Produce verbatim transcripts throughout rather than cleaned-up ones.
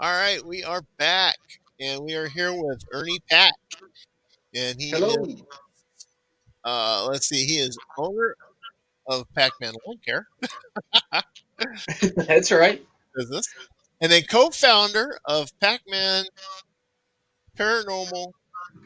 All right, we are back, and we are here with Ernie Pack, and he Hello. is. Uh, let's see, he is owner of Pac-Man Lawn Care That's right. business, and then co-founder of Pac-Man Paranormal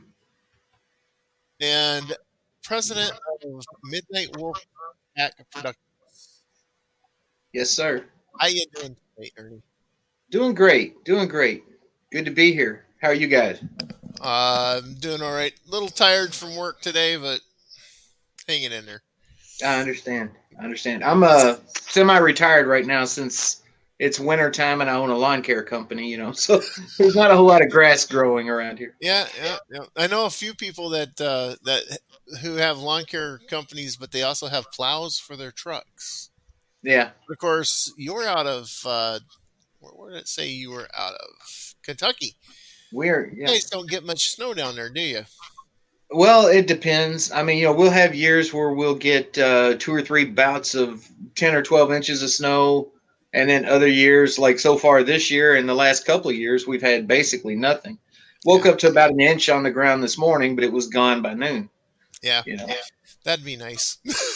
and president of Midnight Wolf Pack Productions. Yes, sir. How you doing today, Ernie? Doing great. Doing great. Good to be here. How are you guys? Uh, I'm doing all right. A little tired from work today, but hanging in there. I understand. I understand. I'm uh semi-retired right now since it's winter time and I own a lawn care company, you know. So there's not a whole lot of grass growing around here. Yeah, yeah, yeah. I know a few people that uh, that who have lawn care companies, but they also have plows for their trucks. Yeah. Of course, you're out of uh, where, where did it say you were out of? Kentucky. We're You yeah. guys don't get much snow down there, do you? Well, it depends. I mean, you know, we'll have years where we'll get uh, two or three bouts of ten or twelve inches of snow. And then other years, like so far this year and the last couple of years, we've had basically nothing. Woke Yeah. up to about an inch on the ground this morning, but it was gone by noon. Yeah, You know, that'd be nice.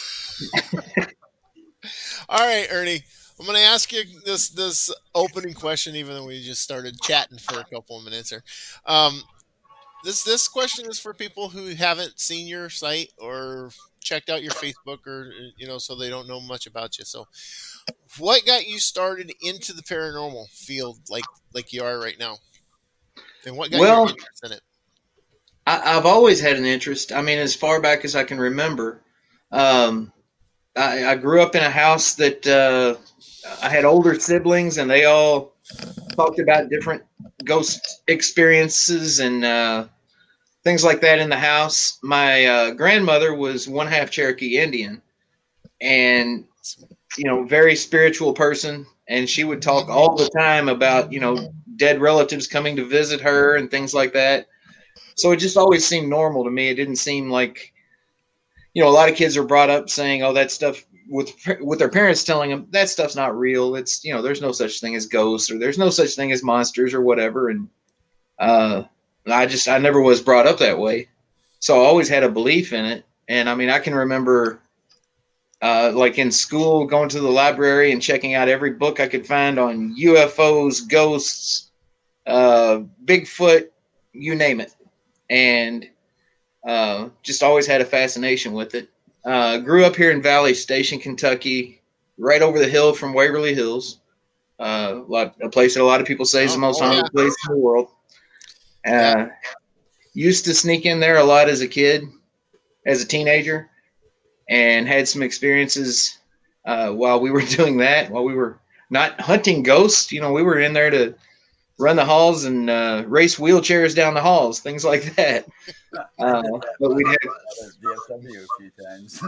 All right, Ernie. I'm going to ask you this this opening question, even though we just started chatting for a couple of minutes here. Um, this this question is for people who haven't seen your site or checked out your Facebook, or you know, so they don't know much about you. So, what got you started into the paranormal field, like like you are right now, and what got your well, interest in it? I, I've always had an interest. I mean, as far back as I can remember, um, I, I grew up in a house that uh, I had older siblings, and they all talked about different ghost experiences and uh, things like that in the house. My uh, grandmother was one half Cherokee Indian, and you know, very spiritual person, and she would talk all the time about you know dead relatives coming to visit her and things like that. So it just always seemed normal to me. It didn't seem like, you know, a lot of kids are brought up saying, "Oh, that stuff," with with their parents telling them that stuff's not real. It's, you know, there's no such thing as ghosts, or there's no such thing as monsters or whatever. And uh, I just I never was brought up that way, so I always had a belief in it. And I mean, I can remember, uh, like in school, going to the library and checking out every book I could find on U F Os, ghosts, uh, Bigfoot, you name it, and uh, just always had a fascination with it. Uh, grew up here in Valley Station, Kentucky, right over the hill from Waverly Hills, uh, a, lot, a place that a lot of people say is Oh, the most oh, haunted yeah. place in the world. Uh, Yeah. Used to sneak in there a lot as a kid, as a teenager, and had some experiences uh, while we were doing that, while we were not hunting ghosts. You know, we were in there to run the halls and uh, race wheelchairs down the halls, things like that. Uh, but we'd have D F W a few times.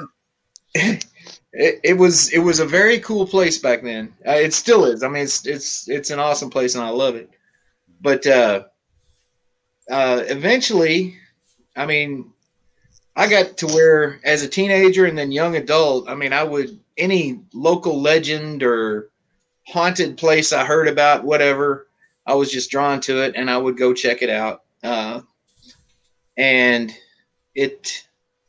it, it was it was a very cool place back then. Uh, it still is. I mean, it's it's it's an awesome place and I love it. But uh, uh, eventually, I mean, I got to where as a teenager and then young adult, I mean, I would any local legend or haunted place I heard about, whatever, I was just drawn to it and I would go check it out. Uh, and it,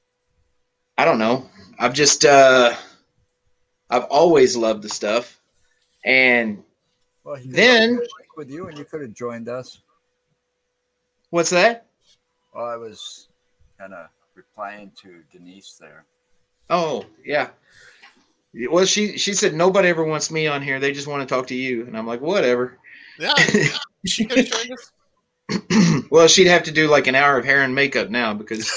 I don't know. I've just, uh, I've always loved the stuff. And Well, he then, with you, and you could have joined us. what's that? Well, I was kind of replying to Denise there. Oh, yeah. Well, she, she said, nobody ever wants me on here. They just want to talk to you. And I'm like, whatever. Yeah. She could have joined us. Well, she'd have to do like an hour of hair and makeup now because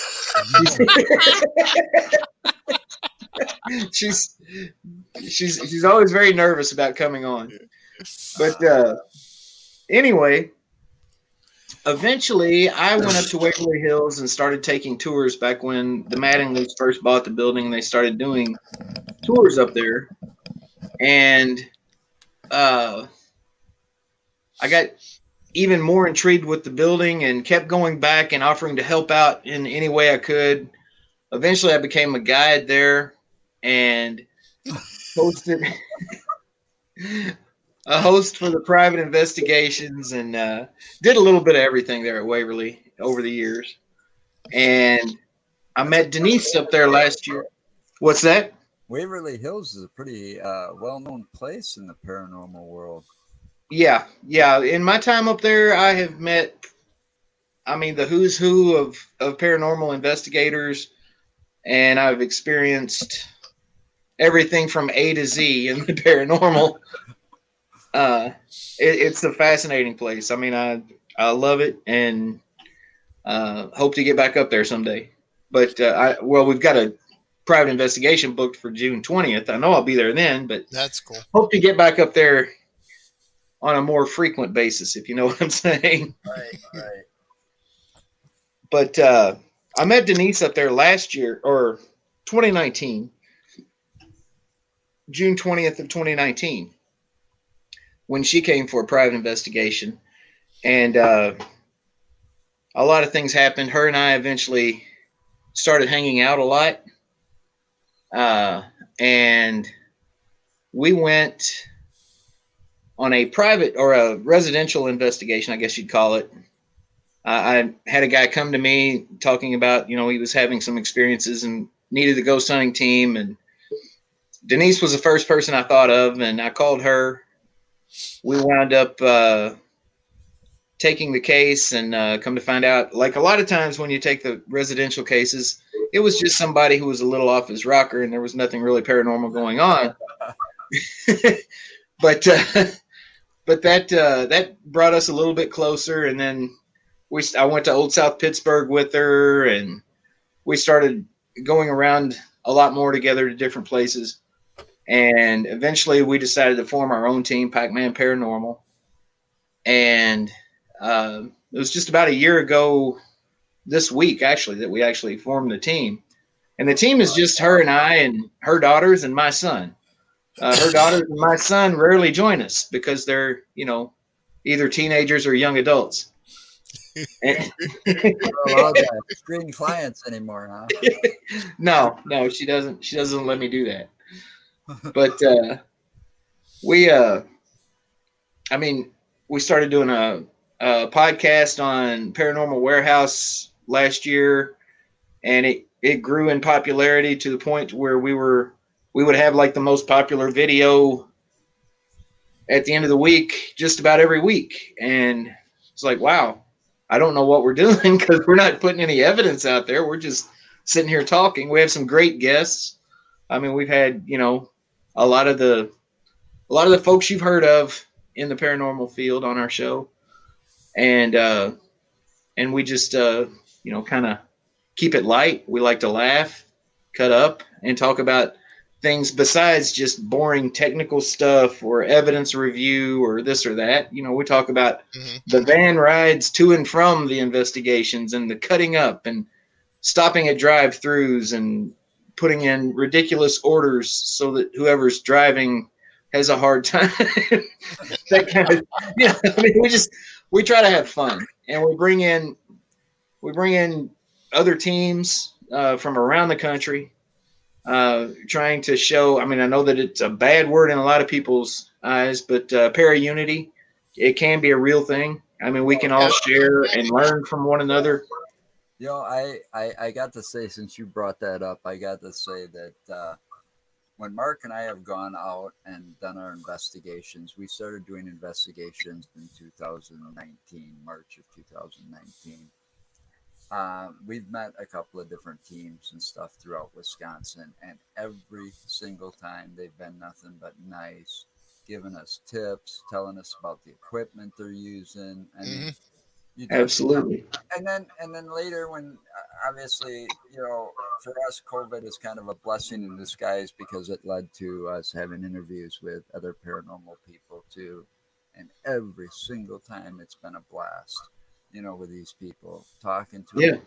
she's she's she's always very nervous about coming on. But uh, anyway, eventually I went up to Waverly Hills and started taking tours back when the Mattingly's first bought the building and they started doing tours up there. And uh, I got even more intrigued with the building and kept going back and offering to help out in any way I could. Eventually I became a guide there and posted a host for the private investigations, and uh, did a little bit of everything there at Waverly over the years. And I met Denise up there last year. What's that? Waverly Hills is a pretty uh, well-known place in the paranormal world. Yeah, yeah. In my time up there, I have met, I mean, the who's who of, of paranormal investigators, and I've experienced everything from A to Z in the paranormal. Uh, it, it's a fascinating place. I mean, I I love it, and uh, hope to get back up there someday. But uh, I well, we've got a private investigation booked for June twentieth. I know I'll be there then, but That's cool. Hope to get back up there on a more frequent basis, if you know what I'm saying. Right, right. But uh, I met Denise up there last year, or twenty nineteen, June twentieth of twenty nineteen, when she came for a private investigation. And uh, a lot of things happened. Her and I eventually started hanging out a lot. Uh, and we went on a private or a residential investigation, I guess you'd call it. Uh, I had a guy come to me talking about, you know, he was having some experiences and needed a ghost hunting team. And Denise was the first person I thought of, and I called her. We wound up uh, taking the case, and uh, come to find out, like a lot of times when you take the residential cases, it was just somebody who was a little off his rocker, and there was nothing really paranormal going on. but uh, but that uh, that brought us a little bit closer, and then we I went to Old South Pittsburgh with her, and we started going around a lot more together to different places. And eventually we decided to form our own team, Pac-Man Paranormal. And uh, it was just about a year ago this week, actually, that we actually formed the team. And the team is just her and I and her daughters and my son. Uh, her daughters and my son rarely join us because they're, you know, either teenagers or young adults. And, don't allow that screen clients anymore, huh? no, no, she doesn't. She doesn't let me do that. But uh, we, uh, I mean, we started doing a, a podcast on Paranormal Warehouse last year, and it, it grew in popularity to the point where we were we would have like the most popular video at the end of the week, just about every week. And it's like, wow, I don't know what we're doing because we're not putting any evidence out there. We're just sitting here talking. We have some great guests. I mean, we've had, you know, a lot of the a lot of the folks you've heard of in the paranormal field on our show. And uh, and we just, uh, you know, kind of keep it light. We like to laugh, cut up, and talk about things besides just boring technical stuff or evidence review or this or that. You know, we talk about mm-hmm. the van rides to and from the investigations and the cutting up and stopping at drive-throughs and putting in ridiculous orders so that whoever's driving has a hard time. That kind of, you know, I mean, we just, we try to have fun, and we bring in, we bring in other teams uh, from around the country, uh, trying to show, I mean, I know that it's a bad word in a lot of people's eyes, but uh, para-unity, it can be a real thing. I mean, we can all share and learn from one another. You know, I, I, I got to say, since you brought that up, I got to say that uh, when Mark and I have gone out and done our investigations, we started doing investigations in two thousand nineteen, March of two thousand nineteen. Uh, we've met a couple of different teams and stuff throughout Wisconsin, and every single time they've been nothing but nice, giving us tips, telling us about the equipment they're using, and mm-hmm. You Absolutely. And then, and then later, when obviously, you know, for us, COVID is kind of a blessing in disguise because it led to us having interviews with other paranormal people too. And every single time, it's been a blast, you know, with these people talking to yeah. them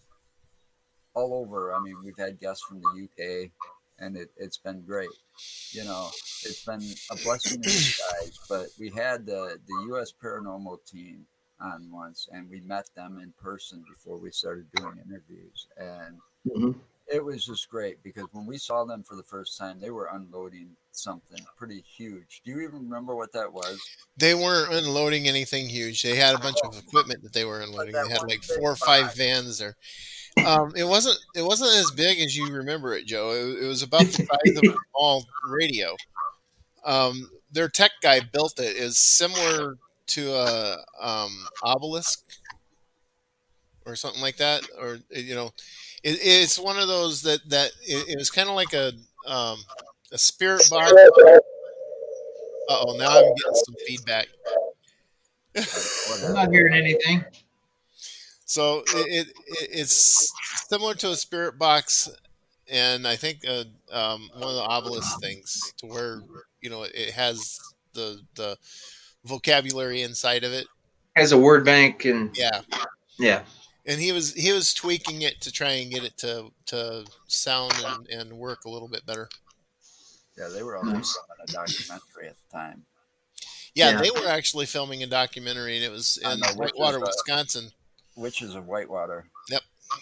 all over. I mean, we've had guests from the U K, and it, it's been great. You know, it's been a blessing in disguise. But we had the the U S Paranormal team on once, and we met them in person before we started doing interviews, and mm-hmm. it was just great because when we saw them for the first time, they were unloading something pretty huge. Do you even remember what that was? They weren't unloading anything huge. They had a bunch of equipment that they were unloading. They had like four or five vans there. Um, it wasn't it wasn't as big as you remember it, Joe. It, it was about the size of a small radio. Um, their tech guy built it. Is similar to a um, obelisk or something like that, or you know, it, it's one of those that that it, it was kind of like a um, a spirit box. Uh oh, now I'm getting some feedback. I'm not hearing anything. So it, it it's similar to a spirit box, and I think uh, um, one of the obelisk things, to where you know it has the the vocabulary inside of it. Has a word bank and Yeah, yeah. And he was he was tweaking it to try and get it to to sound and, and work a little bit better. Yeah, they were also nice. filming a documentary at the time. Yeah, Yeah. they were actually filming a documentary, and it was in know, which Whitewater, is, uh, Wisconsin. Witches of Whitewater. Yep.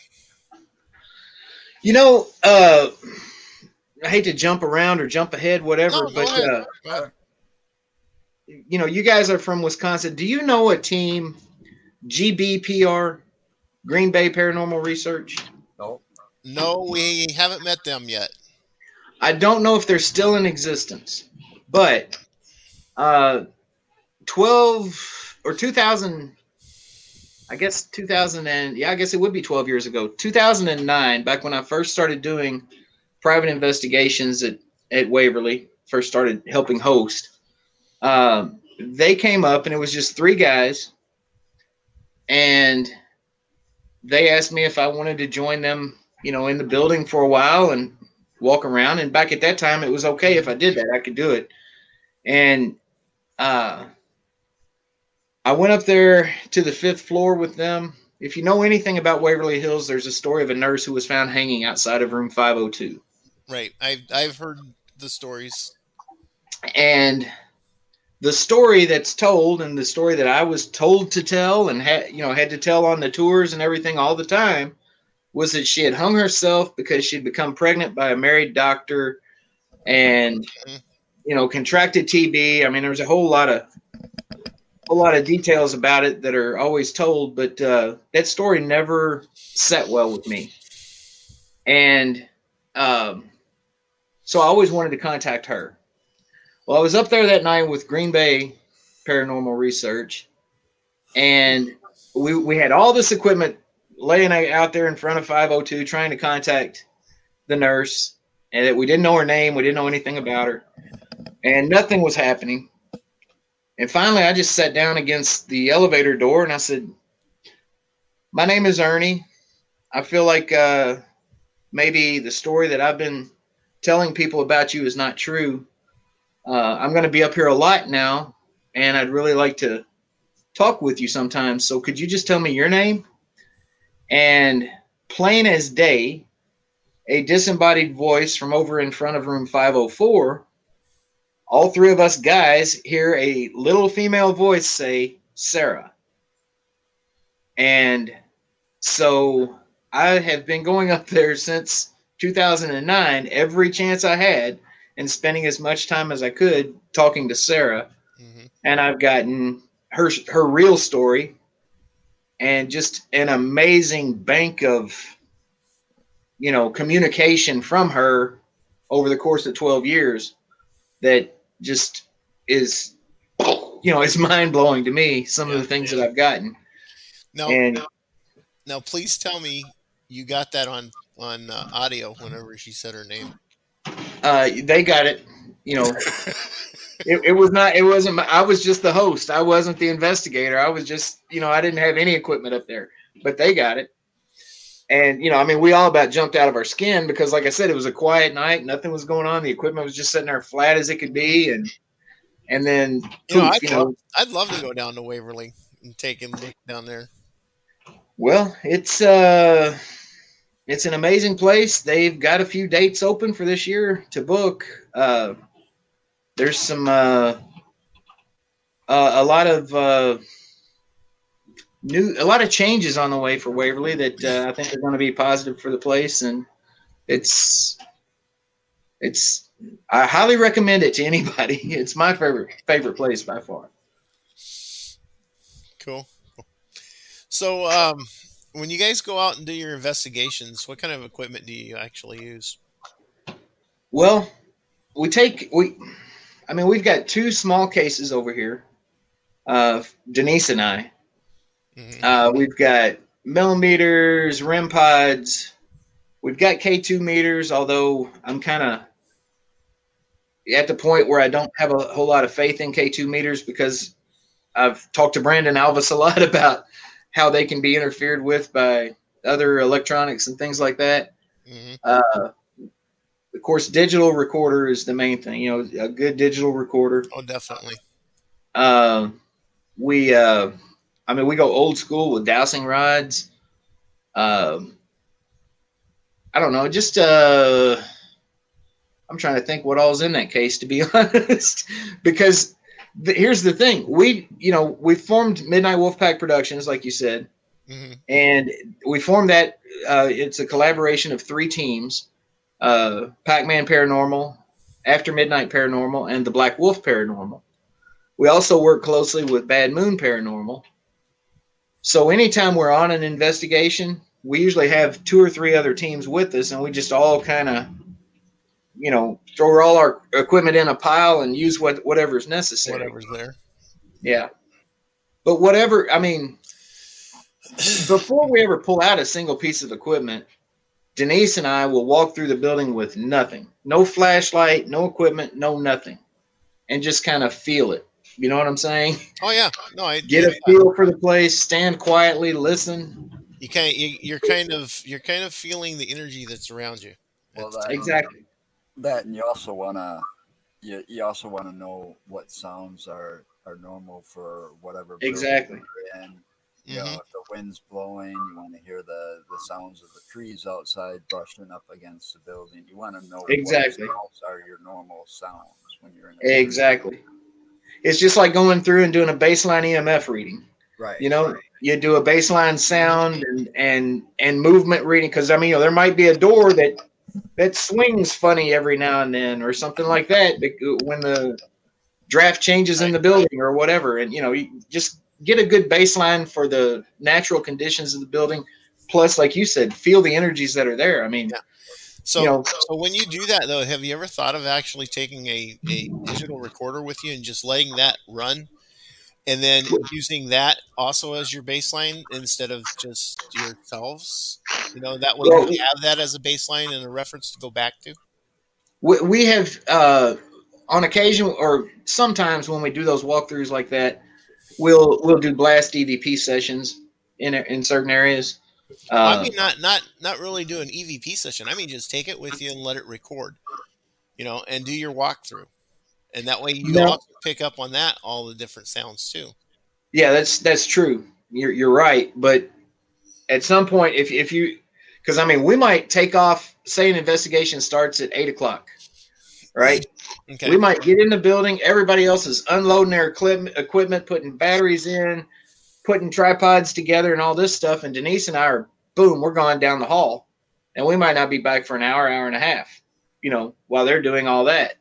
You know, uh, I hate to jump around or jump ahead, whatever, No, go but ahead. uh, Go ahead. you know, you guys are from Wisconsin. Do you know a team, G B P R, Green Bay Paranormal Research? No. No, we haven't met them yet. I don't know if they're still in existence, but uh, twelve or two thousand, I guess two thousand and yeah, I guess it would be twelve years ago, two thousand nine, back when I first started doing private investigations at, at Waverly, first started helping host. Um, they came up and it was just three guys, and they asked me if I wanted to join them, you know, in the building for a while and walk around. And back at that time, it was okay if I did that. I could do it. And uh, I went up there to the fifth floor with them. If you know anything about Waverly Hills, there's a story of a nurse who was found hanging outside of room five oh two. Right. I've, I've heard the stories. And the story that's told, and the story that I was told to tell and had, you know, had to tell on the tours and everything all the time, was that she had hung herself because she'd become pregnant by a married doctor and, you know, contracted T B. I mean, there was a whole lot of, a lot of details about it that are always told, but uh, that story never sat well with me. And um, so I always wanted to contact her. Well, I was up there that night with Green Bay Paranormal Research, and we we had all this equipment laying out there in front of five oh two trying to contact the nurse, and that we didn't know her name, we didn't know anything about her, and nothing was happening. And finally, I just sat down against the elevator door, and I said, "My name is Ernie. I feel like uh, maybe the story that I've been telling people about you is not true. Uh, I'm going to be up here a lot now, and I'd really like to talk with you sometimes. So could you just tell me your name?" And plain as day, a disembodied voice from over in front of room five oh four, all three of us guys hear a little female voice say, "Sarah." And so I have been going up there since two thousand nine, every chance I had, and spending as much time as I could talking to Sarah. Mm-hmm. And I've gotten her her real story and just an amazing bank of, you know, communication from her over the course of twelve years that just is, you know, it's mind-blowing to me, some Yeah, of the things yeah. that I've gotten. Now, And now, now, please tell me you got that on on uh, audio whenever she said her name. uh, they got it, you know. It, it was not, it wasn't, I was just the host. I wasn't the investigator. I was just, you know, I didn't have any equipment up there, but they got it. And, you know, I mean, we all about jumped out of our skin because, like I said, it was a quiet night. Nothing was going on. The equipment was just sitting there flat as it could be. And, and then, You know, poof, I'd, you know, love, I'd love to go down to Waverly and take a look down there. well, it's, uh, it's an amazing place. They've got a few dates open for this year to book. Uh, there's some, uh, uh, a lot of, uh, new, a lot of changes on the way for Waverly that uh, I think are going to be positive for the place. And It's it's I highly recommend it to anybody. It's my favorite favorite place by far. Cool. So, um, when you guys go out and do your investigations, what kind of equipment do you actually use? Well, we take we I mean we've got two small cases over here. Uh, Denise and I. Hmm. Uh, we've got millimeters, REM pods. We've got K two meters, although I'm kind of at the point where I don't have a whole lot of faith in K two meters because I've talked to Brandon Alvis a lot about how they can be interfered with by other electronics and things like that. Hmm. Uh, of course, digital recorder is the main thing. You know, a good digital recorder. Oh, definitely. Uh, we, uh, I mean, we go old school with dowsing rods. Um, I don't know, just uh, I'm trying to think what all's in that case, to be honest, because the, here's the thing: we, you know, we formed Midnight Wolfpack Productions, like you said, Hmm. and we formed that. Uh, it's a collaboration of three teams: uh, Pac-Man Paranormal, After Midnight Paranormal, and the Black Wolf Paranormal. We also work closely with Bad Moon Paranormal. So anytime we're on an investigation, we usually have two or three other teams with us, and we just all kind of, you know, throw all our equipment in a pile and use what whatever's necessary. Whatever's there. Yeah. But whatever, I mean, before we ever pull out a single piece of equipment, Denise and I will walk through the building with nothing. No flashlight, no equipment, no nothing. And just kind of feel it. You know what I'm saying? Oh yeah, no, I Get a feel for the place, stand quietly, listen. you kind of, you, you're kind of you're kind of feeling the energy that's around you. Well, at the that, time. Exactly. that and you also wanna you, you also want to know what sounds are are normal for whatever building Exactly. you're in. You know, Mhm. if the wind's blowing, you want to hear the the sounds of the trees outside brushing up against the building. You want to know Exactly. what sounds are your normal sounds when you're in a Exactly. It's just like going through and doing a baseline E M F reading. right. You know, you do a baseline sound and and and movement reading because I mean, you know, there might be a door that that swings funny every now and then or something like that when the draft changes in Right. the building or whatever. And you know, you just get a good baseline for the natural conditions of the building. Plus, like you said, feel the energies that are there. I mean, Yeah. you So, know, so when you do that though, have you ever thought of actually taking a, a digital recorder with you and just letting that run, and then using that also as your baseline instead of just yourselves? You know, that way well, you have that as a baseline and a reference to go back to. we, we have uh, on occasion or sometimes when we do those walkthroughs like that, we'll we'll do blast E V P sessions in in certain areas. Well, I Uh, mean, not not not really do an E V P session. I mean, just take it with you and let it record. You know, and do your walkthrough, and that way you no, also pick up on that all the different sounds too. yeah, that's that's true. You're you're right, but at some point, if if you, because I mean, we might take off. Say an investigation starts at eight o'clock, right? Okay. We might get in the building. Everybody else is unloading their equipment, equipment, putting batteries in, putting tripods together, and all this stuff. And Denise and I are boom, we're going down the hall, and we might not be back for an hour, hour and a half. You know, while they're doing all that,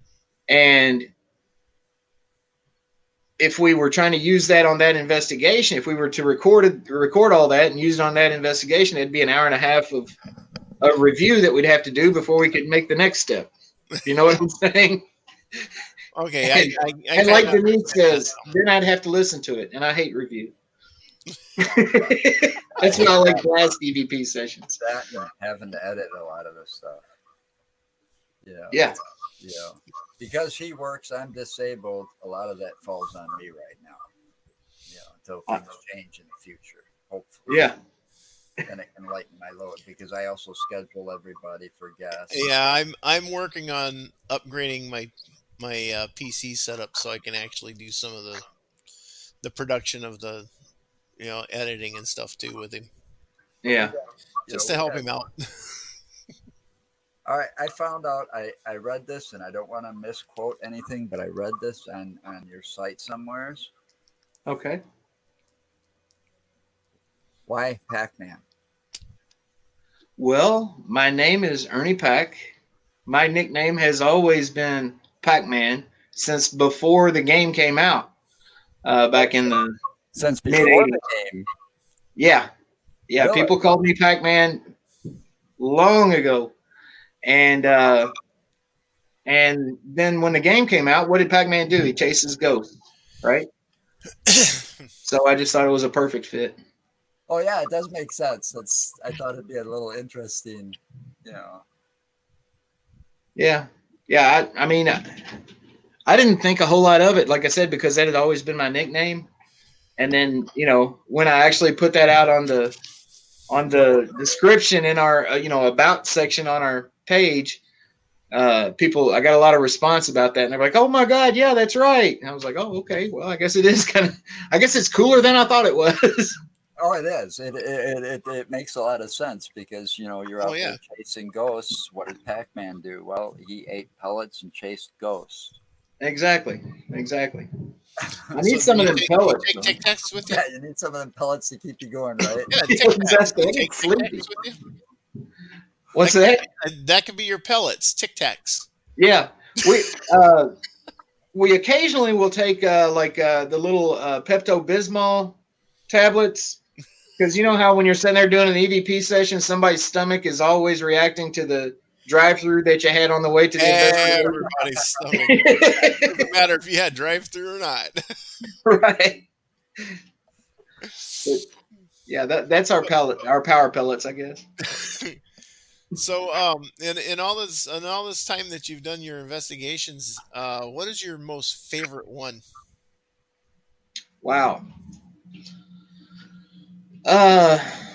and if we were trying to use that on that investigation, if we were to record it, record all that and use it on that investigation, it'd be an hour and a half of a review that we'd have to do before we could make the next step. You know what I'm saying? Okay. I And, I, I and kind like of Denise says, then I'd have to listen to it, and I hate review. That's why I like blast E V P sessions. That and having to edit a lot of this stuff. Yeah. Yeah, Yeah. Because he works, I'm disabled. A lot of that falls on me right now. You know, until things change in the future, hopefully. yeah. And it can lighten my load because I also schedule everybody for guests. yeah. I'm I'm working on upgrading my my uh, P C setup so I can actually do some of the the production of the you know editing and stuff too with him, Yeah. You just know, to help we him have- out. All right, I found out. I, I read this, and I don't want to misquote anything, but I read this on on your site somewheres. Okay. Why Pac-Man? Well, my name is Ernie Pack. My nickname has always been Pac-Man since before the game came out, uh, back in the Since mid before eighties. the game. Yeah, yeah. Really? People called me Pac-Man long ago, and uh, and then when the game came out, what did Pac-Man do? He chases ghosts, right? So I just thought it was a perfect fit. Oh yeah, it does make sense. That's I thought it'd be a little interesting, you know. Yeah, yeah. I, I mean, I, I didn't think a whole lot of it, like I said, because that had always been my nickname. And then, you know, when I actually put that out on the on the description in our, uh, you know, about section on our page, uh, people, I got a lot of response about that, and they're like, "Oh my God, yeah, that's right." And I was like, "Oh, okay. Well, I guess it is kind of. I guess it's cooler than I thought it was." Oh, it is. It it, it it makes a lot of sense because you know you're out Oh, yeah. there chasing ghosts. What did Pac-Man do? Well, he ate pellets and chased ghosts. Exactly. Exactly. I So need some do of you them take, pellets. You take Tic Tacs with you? Yeah, you need some of them pellets to keep you going, right? Yeah, Tic though. Tacs. Exactly. You I take get Tic sleepy. Tacs with you? What's That that? could, be, that could be your pellets, Tic Tacs. Yeah, we uh, we occasionally will take uh, like uh, the little uh, Pepto Bismol tablets, because you know how when you're sitting there doing an E V P session, somebody's stomach is always reacting to the drive-through that you had on the way to the Everybody's stomach. It investigation. doesn't matter if you had drive-through or not. Right. But, yeah, that, that's our pellet, our power pellets, I guess. So, um, in, in all this in all this time that you've done your investigations, uh, what is your most favorite one? Wow. Uh,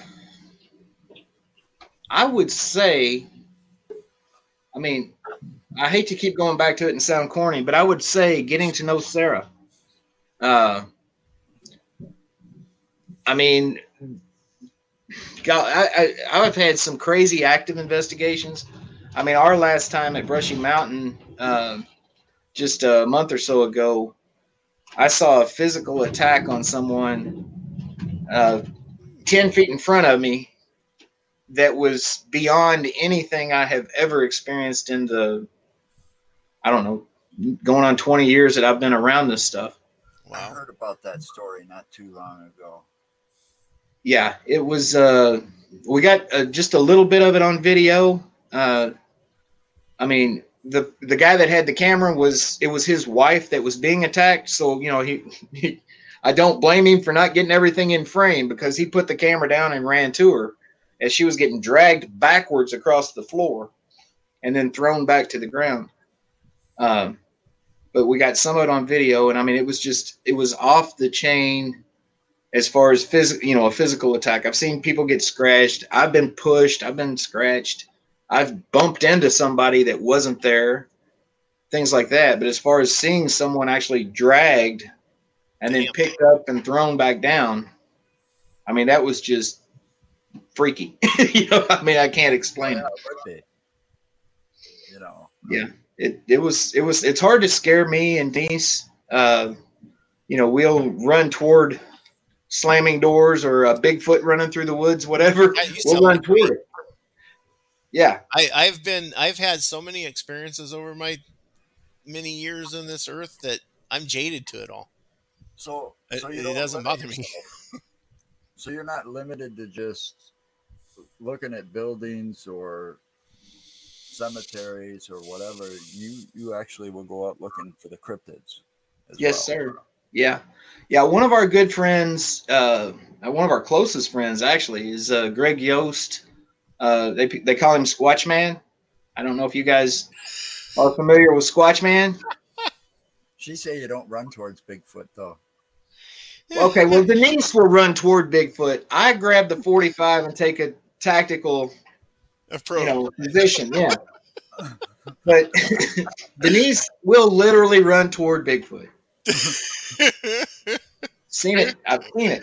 I would say, I mean, I hate to keep going back to it and sound corny, but I would say getting to know Sarah. Uh, I mean, God, I, I, I've had some crazy active investigations. I mean, our last time at Brushy Mountain, uh, just a month or so ago, I saw a physical attack on someone uh, ten feet in front of me that was beyond anything I have ever experienced in the, I don't know, going on twenty years that I've been around this stuff. I Wow. heard about that story not too long ago. Yeah, it was, uh, we got uh, just a little bit of it on video. Uh, I mean, the the guy that had the camera was, it was his wife that was being attacked. So, you know, he, he I don't blame him for not getting everything in frame, because he put the camera down and ran to her as she was getting dragged backwards across the floor and then thrown back to the ground. Um, but we got some of it on video, and I mean, it was just, it was off the chain as far as phys- you know, a physical attack. I've seen people get scratched. I've been pushed. I've been scratched. I've bumped into somebody that wasn't there, things like that. But as far as seeing someone actually dragged and then Damn. picked up and thrown back down, I mean, that was just freaky. You know, I mean, I can't explain Yeah, it. it would be. You know. Yeah, it, it was, it was, it's hard to scare me and Denise. Uh, you know, we'll run toward slamming doors or a Bigfoot running through the woods, whatever. Yeah, you We'll sound run like toward me. it. Yeah. I, I've been I've had so many experiences over my many years on this earth that I'm jaded to it all. So, It, so you it don't doesn't limit bother me. yourself. So you're not limited to just looking at buildings or cemeteries or whatever. You you actually will go out looking for the cryptids. As Yes, well. sir. Yeah. Yeah. One of our good friends, uh, one of our closest friends actually, is uh, Greg Yost. Uh, they they call him Squatch Man. I don't know if you guys are familiar with Squatch Man. She say you don't run towards Bigfoot though. Okay, well, Denise will run toward Bigfoot. I grab the forty-five and take a tactical, Approach. you know, position. Yeah. But Denise will literally run toward Bigfoot. Seen it. I've seen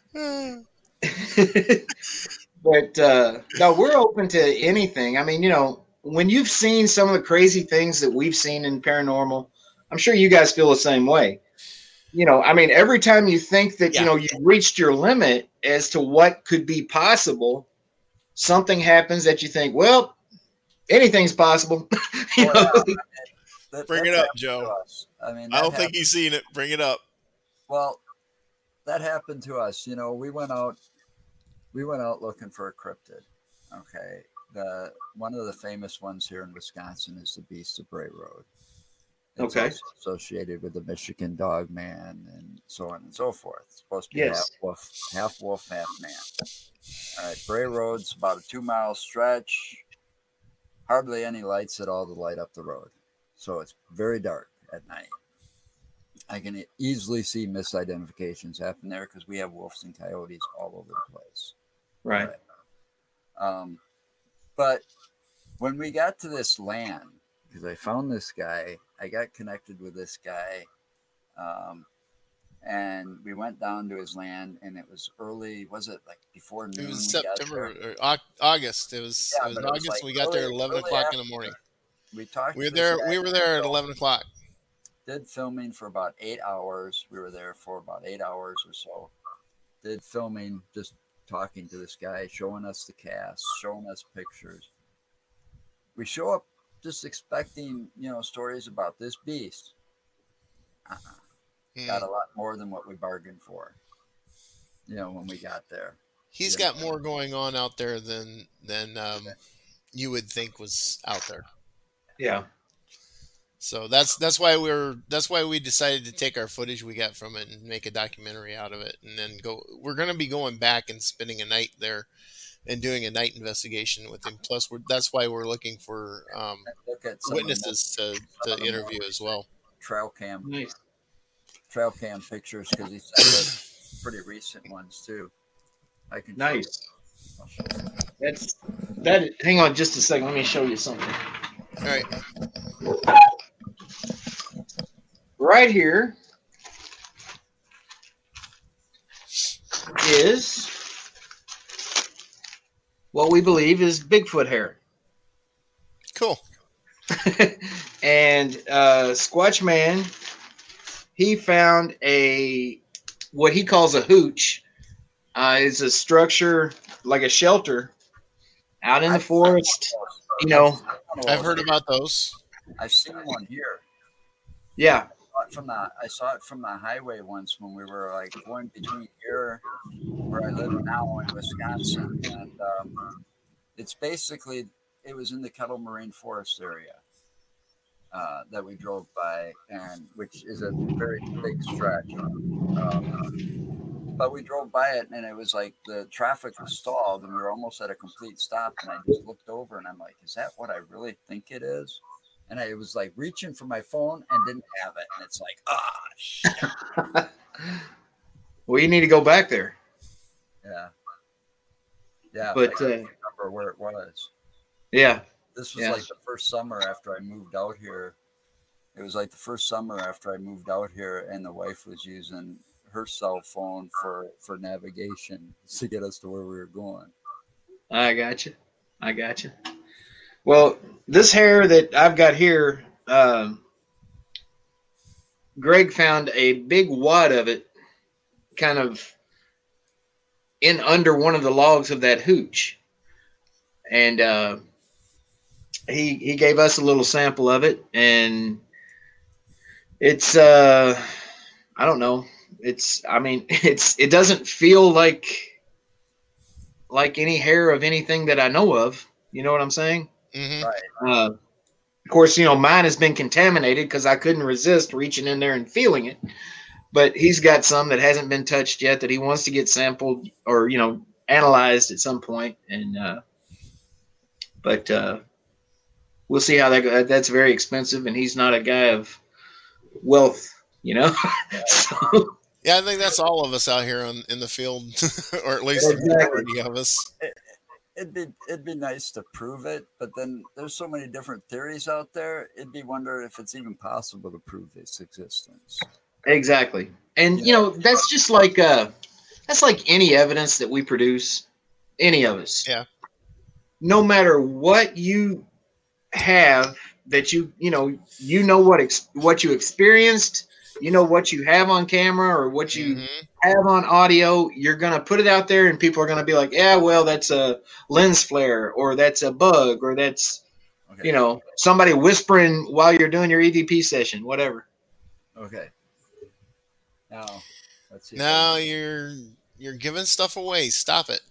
it. But uh, no, we're open to anything. I mean, you know, when you've seen some of the crazy things that we've seen in paranormal, I'm sure you guys feel the same way. You know, I mean, every time you think that, Yeah. you know, you've reached your limit as to what could be possible, something happens that you think, well, anything's possible. you Oh, know? yeah. That, Bring that's it up, happened to Joe. us. I mean, I that don't think happened- he's seen it. Bring it up. Well, that happened to us. You know, we went out. We went out looking for a cryptid. Okay, the one of the famous ones here in Wisconsin is the Beast of Bray Road. It's Okay. also associated with the Michigan Dog Man and so on and so forth. It's supposed to be Yes. half wolf, half wolf, half man. All right, Bray Road's about a two mile stretch. Hardly any lights at all to light up the road, so it's very dark at night. I can easily see misidentifications happen there because we have wolves and coyotes all over the place. Right. Um, but when we got to this land, because I found this guy, I got connected with this guy, um, and we went down to his land, and it was early. Was it like before noon? It was we got September there? or Au- August. It was Yeah, it was but in it was August. like We got there at early- eleven early o'clock in the afternoon. morning. We talked. We were to this there. guy, We were there at eleven o'clock. Did filming for about eight hours. We were there for about eight hours or so. Did filming, just talking to this guy, showing us the cast, showing us pictures. We show up just expecting, you know, stories about this beast. Uh-uh. Hmm. Got a lot more than what we bargained for. You know, when we got there. He's Yeah. got more going on out there than than um, you would think was out there. Yeah. So that's that's why we're that's why we decided to take our footage we got from it and make a documentary out of it, and then go. We're going to be going back and spending a night there and doing a night investigation with him. Plus, we're, that's why we're looking for um, Look at some of the witnesses to, to interview as well. trail cam, Nice. trail cam pictures because he sent us pretty recent ones too. I can show you. Nice. That's that. Hang on just a second. Let me show you something. All right. Right here is what we believe is Bigfoot hair. Cool. and uh, Squatch Man, he found a what he calls a hooch. Uh, it's a structure like a shelter out in the forest. You know, I've heard about those. I've seen one here. yeah, saw it from the I saw it from the highway once when we were like going between here, where I live now in Wisconsin, and um, it's basically it was in the Kettle Marine Forest area uh, that we drove by, and which is a very big stretch. Um, but we drove by it, and it was like the traffic was stalled, and we were almost at a complete stop. And I just looked over, and I'm like, "Is that what I really think it is?" And I was like reaching for my phone and didn't have it. And it's like, ah, shit. Well, you need to go back there. Yeah. Yeah. But, I can't uh, remember where it was. Yeah. This was yeah. like the first summer after I moved out here. It was like the first summer after I moved out here, and the wife was using her cell phone for, for navigation to get us to where we were going. I got you. I got you. Well, this hair that I've got here, um, Greg found a big wad of it kind of in under one of the logs of that hooch. And uh, he he gave us a little sample of it, and it's uh I don't know. It's I mean, it's it doesn't feel like like any hair of anything that I know of. You know what I'm saying? Mm-hmm. Right. Uh, of course, you know, mine has been contaminated because I couldn't resist reaching in there and feeling it. But he's got some that hasn't been touched yet that he wants to get sampled or, you know, analyzed at some point. And, uh, but uh, we'll see how that goes. That's very expensive, and he's not a guy of wealth, you know. so, Yeah, I think that's all of us out here on, in the field, or at least the Exactly. majority of us. It'd be it'd be nice to prove it, but then there's so many different theories out there. It'd be wonder if it's even possible to prove its existence. exactly. And, you know, that's just like uh, that's like any evidence that we produce, any of us. Yeah. No matter what you have that you, you know, you know what ex- what you experienced, you know what you have on camera or what you Mhm. have on audio, you're going to put it out there and people are going to be like, yeah, well, that's a lens flare or that's a bug or that's, Okay. you know, somebody whispering while you're doing your E V P session, whatever. Okay. Now, let's see. if Now I- you're you're giving stuff away. Stop it.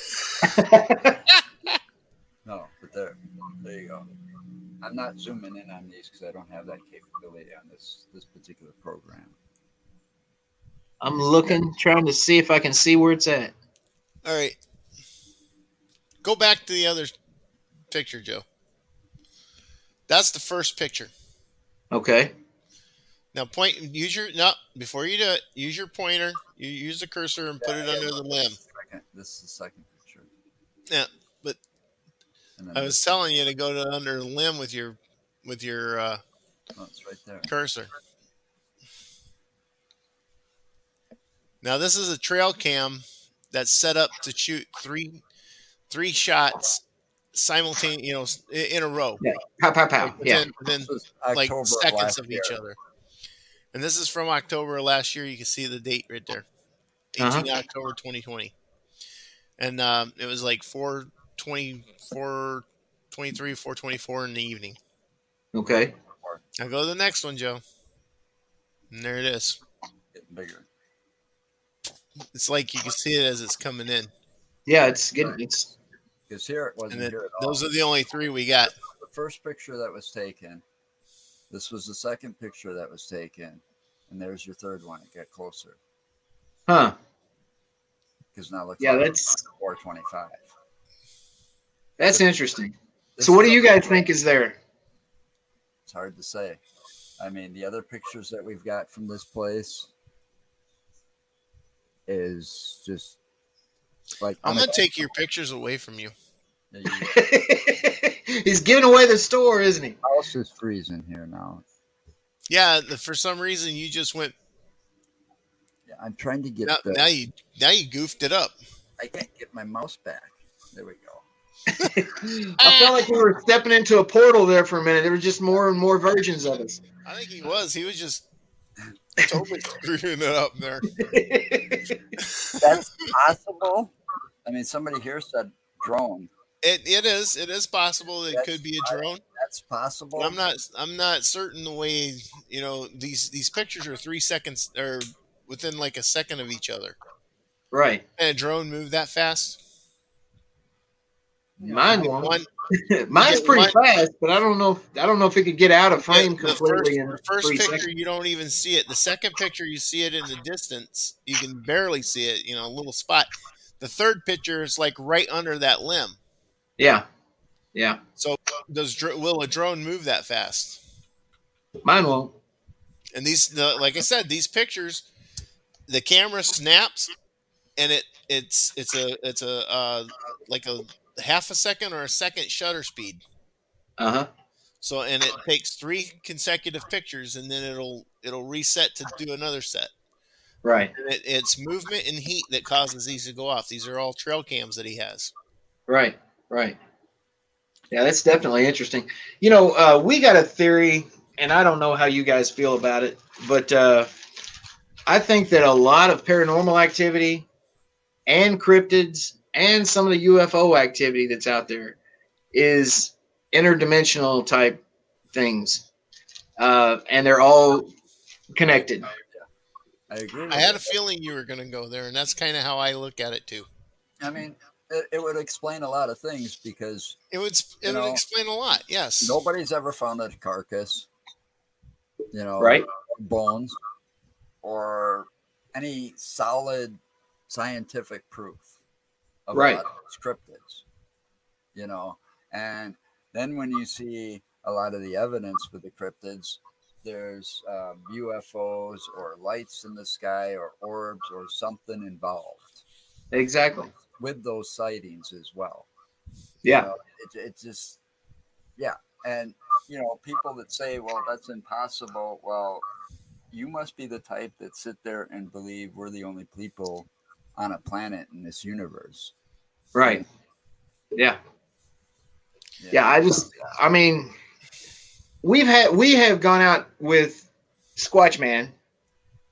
No, but there, there you go. I'm not zooming in on these because I don't have that capability on this this particular program. I'm looking, trying to see if I can see where it's at. All right. Go back to the other picture, Joe. That's the first picture. Okay. Now point use your no before you do it, use your pointer, you use the cursor and put it under the limb. Second, this is the second picture. Yeah, but And then I was this- telling you to go to under the limb with your with your uh, oh, it's right there. cursor. Now this is a trail cam that's set up to shoot three three shots simultaneously, you know, in a row. Yeah. Pow, pow, pow. Like Yeah. within, within This is like October seconds last of each year. other. And this is from October of last year. You can see the date right there. Uh-huh. eighteenth October twenty twenty. And um, it was like four twenty, four twenty-three, four twenty-four in the evening. Okay. Now go to the next one, Joe. And there it is. Getting bigger. It's like you can see it as it's coming in. Yeah, it's getting, it's, Because here it wasn't And then here at all. those are the only three we got. The first picture that was taken. This was the second picture that was taken, and there's your third one. It got closer huh. because now look. Yeah, that's, four twenty-five. that's interesting. This So what is do you a- guys think is there? It's hard to say. I mean, the other pictures that we've got from this place is just like I'm going to take your pictures away from you. The He's giving away the store, isn't he? house is freezing here now. Yeah, the, for some reason you just went. Yeah, I'm trying to get Now, the. now you now you goofed it up. I can't get my mouse back. There we go. I felt like we were stepping into a portal there for a minute. There were just more and more versions of us. I think he was. He was just totally screwing it up there. That's possible. I mean, somebody here said drone. It it is it is possible it That's could be a drone. That's possible. But I'm not I'm not certain the way you know these these pictures are three seconds or within like a second of each other. Right. And a drone move that fast? Mine won't. One, Mine's Yeah, pretty mine- fast, but I don't know. If, I don't know if it could get out of frame the, the completely first, in the first three picture seconds. you don't even see it. The second picture you see it in the distance. You can barely see it. You know, a little spot. The third picture is like right under that limb. Yeah, yeah. So does dr- will a drone move that fast? Mine won't. And these, the, like I said, these pictures, the camera snaps, and it it's it's a it's a uh, like a half a second or a second shutter speed. Uh huh. So and it takes three consecutive pictures, and then it'll it'll reset to do another set. Right. And it, it's movement and heat that causes these to go off. These are all trail cams that he has. Right. Right. Yeah, that's definitely interesting. You know, uh, we got a theory, and I don't know how you guys feel about it, but uh, I think that a lot of paranormal activity and cryptids and some of the U F O activity that's out there is interdimensional type things, uh, and they're all connected. I agree. With I had you. a feeling you were going to go there, and that's kind of how I look at it too. I mean, it, it would explain a lot of things because It would it You would know, explain a lot. Yes. nobody's ever found a carcass, you know, Right. bones, or any solid scientific proof of Right. a lot of these cryptids, you know. And then when you see a lot of the evidence with the cryptids, there's um, U F Os or lights in the sky or orbs or something involved Exactly. with those sightings as well. Yeah. You know, it, it just, yeah. And, you know, people that say, well, that's impossible. Well, you must be the type that sit there and believe we're the only people on a planet in this universe. Right. Yeah. Yeah. I just, I mean, we've had, we have gone out with Squatch Man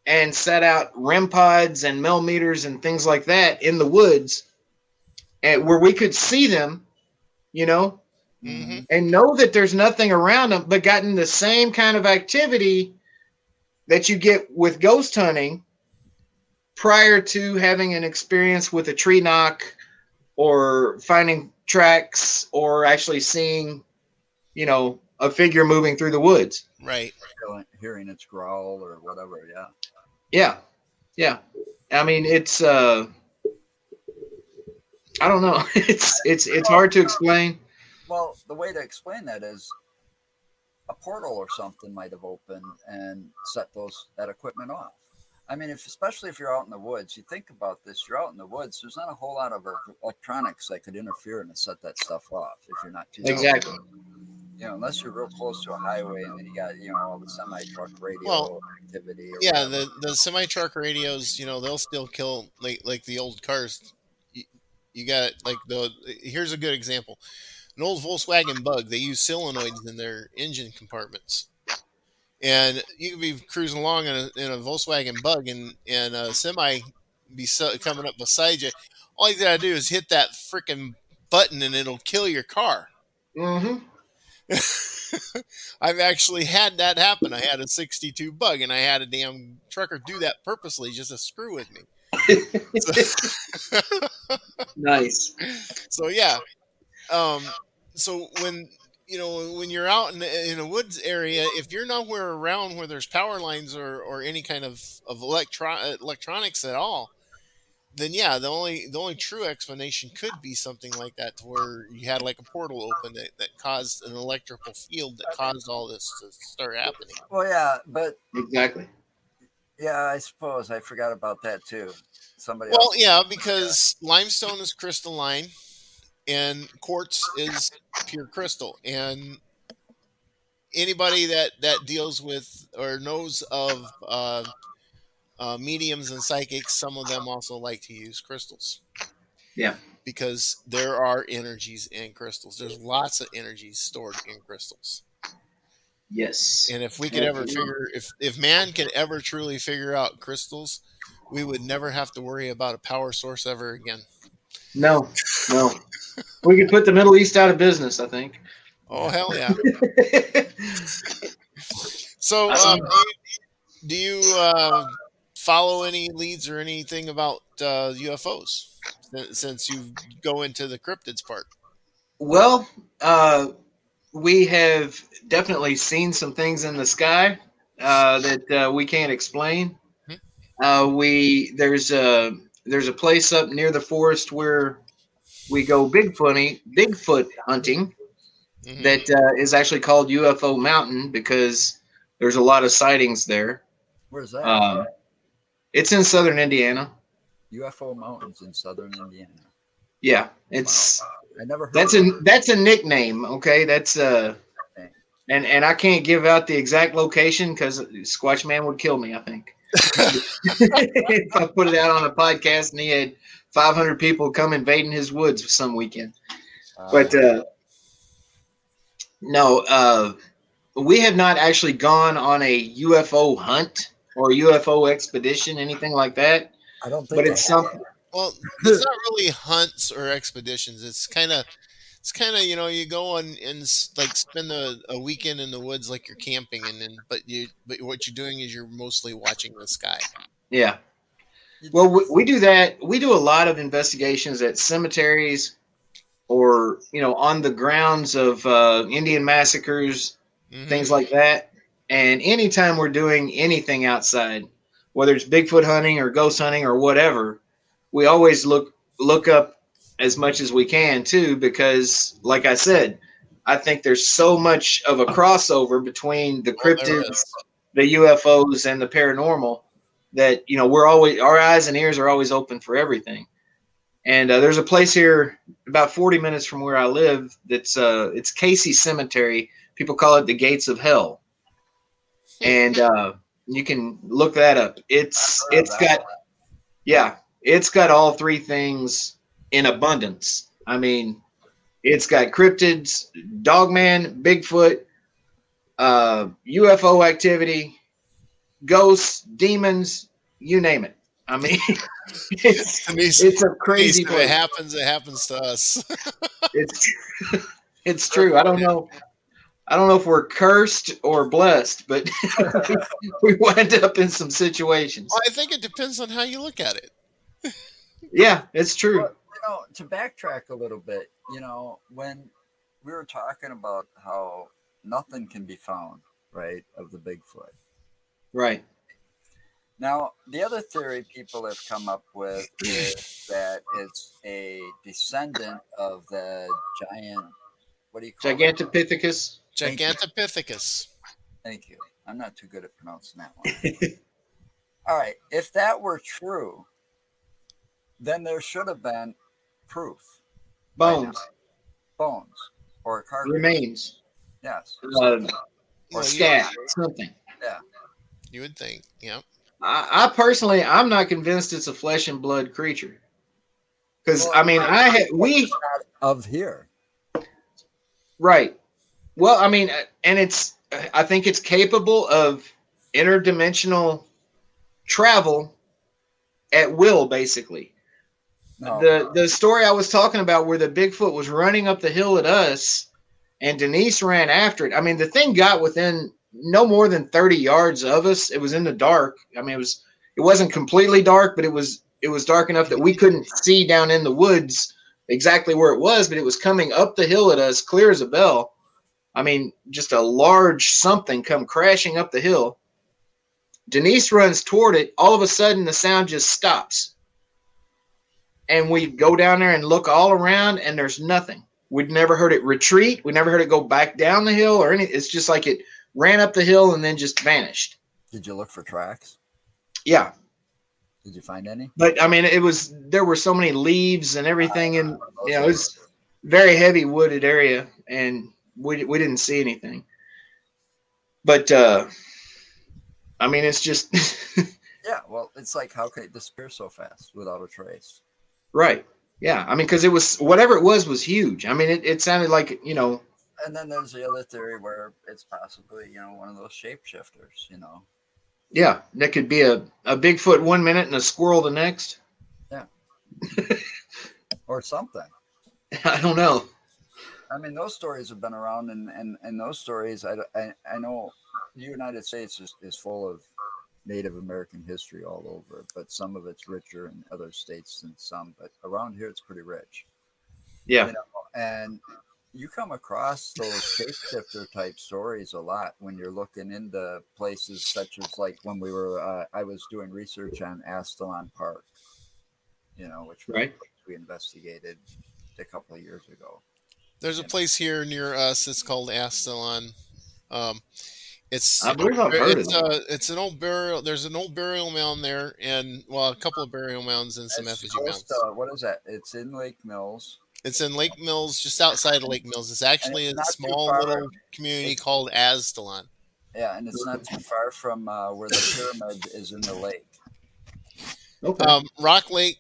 and set out R E M pods and millimeters and things like that in the woods, and where we could see them, you know, Mm-hmm. and know that there's nothing around them, but gotten the same kind of activity that you get with ghost hunting prior to having an experience with a tree knock or finding tracks or actually seeing, you know, a figure moving through the woods. Right. Hearing its growl or whatever. Yeah. Yeah. Yeah. I mean, it's, uh, I don't know. It's, it's, it's hard to explain. Well, the way to explain that is a portal or something might have opened and set those that equipment off. I mean, if especially if you're out in the woods, you think about this. You're out in the woods. There's not a whole lot of electronics that could interfere and set that stuff off if you're not too exactly. You know, unless you're real close to a highway and then you got you know all the semi truck radio well, activity. Or yeah, whatever. the the semi truck radios, you know, they'll still kill like like the old cars. You, you got like the here's a good example. An old Volkswagen Bug, they use solenoids in their engine compartments. And you could be cruising along in a, in a Volkswagen Bug and, and a semi be so, coming up beside you. All you gotta do is hit that freaking button and it'll kill your car. Mm-hmm. I've actually had that happen. I had a sixty-two Bug and I had a damn trucker do that purposely just to screw with me. So, nice. So yeah. Um, so when you know when you're out in, in a woods area, if you're nowhere around where there's power lines or, or any kind of of electro- electronics at all, then yeah, the only the only true explanation could be something like that, to where you had like a portal open that, that caused an electrical field that caused all this to start happening. Well, yeah, but exactly. Yeah, I suppose I forgot about that too. Somebody. Well, else yeah, because limestone is crystalline. And quartz is pure crystal. And anybody that, that deals with or knows of uh, uh, mediums and psychics, some of them also like to use crystals. Yeah. Because there are energies in crystals. There's lots of energies stored in crystals. Yes. And if we could ever figure, if, if man could ever truly figure out crystals, we would never have to worry about a power source ever again. No, no. We could put the Middle East out of business, I think. Oh, hell yeah. So, um, do you uh, follow any leads or anything about uh, U F Os since you go into the cryptids part? Well, uh, we have definitely seen some things in the sky uh, that uh, we can't explain. Mm-hmm. Uh, we there's a there's a place up near the forest where we go Bigfoot Bigfoot hunting. Mm-hmm. That uh, is actually called U F O Mountain because there's a lot of sightings there. Where's that? Uh, it's in southern Indiana. U F O Mountains in southern Indiana. Yeah, it's. Wow. I never heard that's of a it. that's a nickname. Okay, that's uh, and and I can't give out the exact location because Squatch Man would kill me. I think if I put it out on a podcast and he had five hundred people come invading his woods some weekend. Uh, but uh, no, uh, we have not actually gone on a U F O hunt or U F O expedition, anything like that. I don't think. But it's something. Well, it's not really hunts or expeditions. It's kind of, it's kind of you know you go on and like spend a, a weekend in the woods like you're camping, and then but you but what you're doing is you're mostly watching the sky. Yeah. Well, we, we do that. We do a lot of investigations at cemeteries, or you know, on the grounds of uh, Indian massacres, mm-hmm. things like that. And anytime we're doing anything outside, whether it's Bigfoot hunting or ghost hunting or whatever, we always look look up as much as we can too, because, like I said, I think there's so much of a crossover between the cryptids, the U F Os, and the paranormal that you know we're always our eyes and ears are always open for everything. And uh, there's a place here about forty minutes from where I live that's uh, it's Casey Cemetery. People call it the Gates of Hell, and uh, you can look that up. It's it's got yeah. It's got all three things in abundance. I mean, it's got cryptids, Dogman, Bigfoot, uh, U F O activity, ghosts, demons, you name it. I mean, it's Denise, it's a Denise, crazy if it place. happens, it happens to us. It's it's true. I don't know. I don't know if we're cursed or blessed, but we, we wind up in some situations. Well, I think it depends on how you look at it. Yeah, it's true. Well, you know, to backtrack a little bit, you know, when we were talking about how nothing can be found, right, of the Bigfoot. Right. Now, the other theory people have come up with is that it's a descendant of the giant, what do you call it? Gigantopithecus. Thank you. Gigantopithecus. Thank you. I'm not too good at pronouncing that one. All right. If that were true, then there should have been proof. Bones. Bones. Or a carcass. Remains. Yes. Uh, something. or Well, you- scat. Something. Yeah. You would think, yeah. I, I personally, I'm not convinced it's a flesh and blood creature. Because Well, I mean, I had we It's not of here. right. Well, I mean, uh, and it's I think it's capable of interdimensional travel at will, basically. No. The the story I was talking about where the Bigfoot was running up the hill at us and Denise ran after it. I mean, the thing got within no more than thirty yards of us. It was in the dark. I mean, it was it wasn't completely dark, but it was it was dark enough that we couldn't see down in the woods exactly where it was, but it was coming up the hill at us, clear as a bell. I mean, just a large something come crashing up the hill. Denise runs toward it. All of a sudden, the sound just stops. And we go down there and look all around, and there's nothing. We'd never heard it retreat. We never heard it go back down the hill or anything. It's just like it ran up the hill and then just vanished. Did you look for tracks? Yeah. Did you find any? But, I mean, it was there were so many leaves and everything. And, Those you know, it are- was very heavy wooded area, and we, we didn't see anything. But, uh, I mean, it's just Yeah, well, it's like, how could it disappear so fast without a trace? right. Yeah. I mean, because it was whatever it was was huge. I mean, it, it sounded like, you know, And then there's the other theory where it's possibly, you know, one of those shapeshifters, you know. yeah, that could be a, a Bigfoot one minute and a squirrel the next. Or something. I don't know. I mean, those stories have been around, and, and, and those stories, I, I, I know the United States is, is full of Native American history all over, but some of it's richer in other states than some, but around here it's pretty rich. Yeah. You know, and you come across those shapeshifter type stories a lot when you're looking into places such as like when we were, uh, I was doing research on Astalon Park, you know, which Right. we investigated a couple of years ago. There's a place here near us. It's called Astalon. Um, it's I believe I've heard of it's it. uh, it's an old burial. There's an old burial mound there, and well, a couple of burial mounds and some It's effigy close mounds. to- what is that? It's in Lake Mills. It's in Lake Mills, just outside of Lake Mills. It's actually it's a not too small far. little community called Astalon. Yeah, and it's not too far from uh, where the pyramid is in the lake. Okay. Um, Rock Lake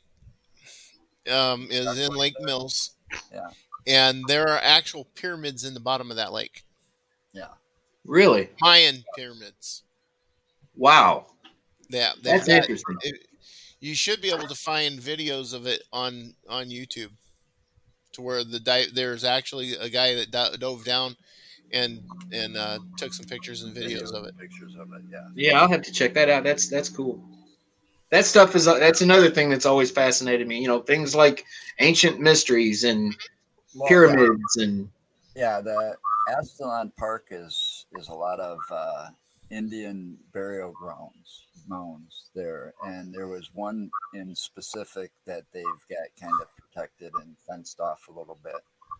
um, is in Lake Mills. Yeah. And there are actual pyramids in the bottom of that lake. Yeah. Really? Mayan pyramids. Wow. Yeah, they've That's got- interesting. it- you should be able to find videos of it on on YouTube, to where the di- there's actually a guy that do- dove down and and uh, took some pictures and videos of it. Pictures of it, yeah. Yeah, I'll have to check that out. That's that's cool. That stuff is that's another thing that's always fascinated me. You know, things like ancient mysteries and Well, pyramids and Yeah, the Astalon Park is is a lot of uh, Indian burial grounds, mounds there, and there was one in specific that they've got kind of protected and fenced off a little bit.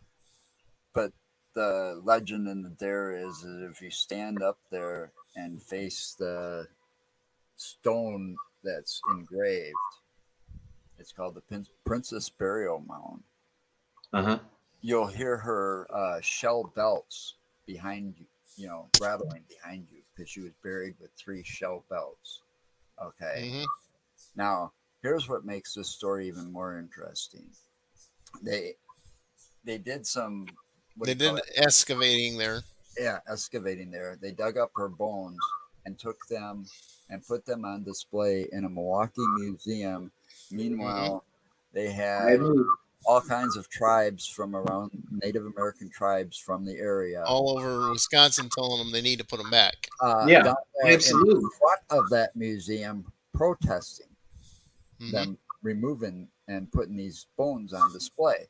But the legend in the there is that if you stand up there and face the stone that's engraved, it's called the Prin- Princess Burial Mound. uh-huh. You'll hear her uh, shell belts behind you, you know, rattling behind you because she was buried with three shell belts. Okay. hmm Now, here's what makes this story even more interesting. They they did some what They do you did call it? excavating there. yeah excavating there. They dug up her bones and took them and put them on display in a Milwaukee museum. Meanwhile, mm-hmm. they had all kinds of tribes from around, Native American tribes from the area, all over Wisconsin, telling them they need to put them back. Uh, yeah, absolutely. In front of that museum, protesting mm-hmm. them removing and putting these bones on display.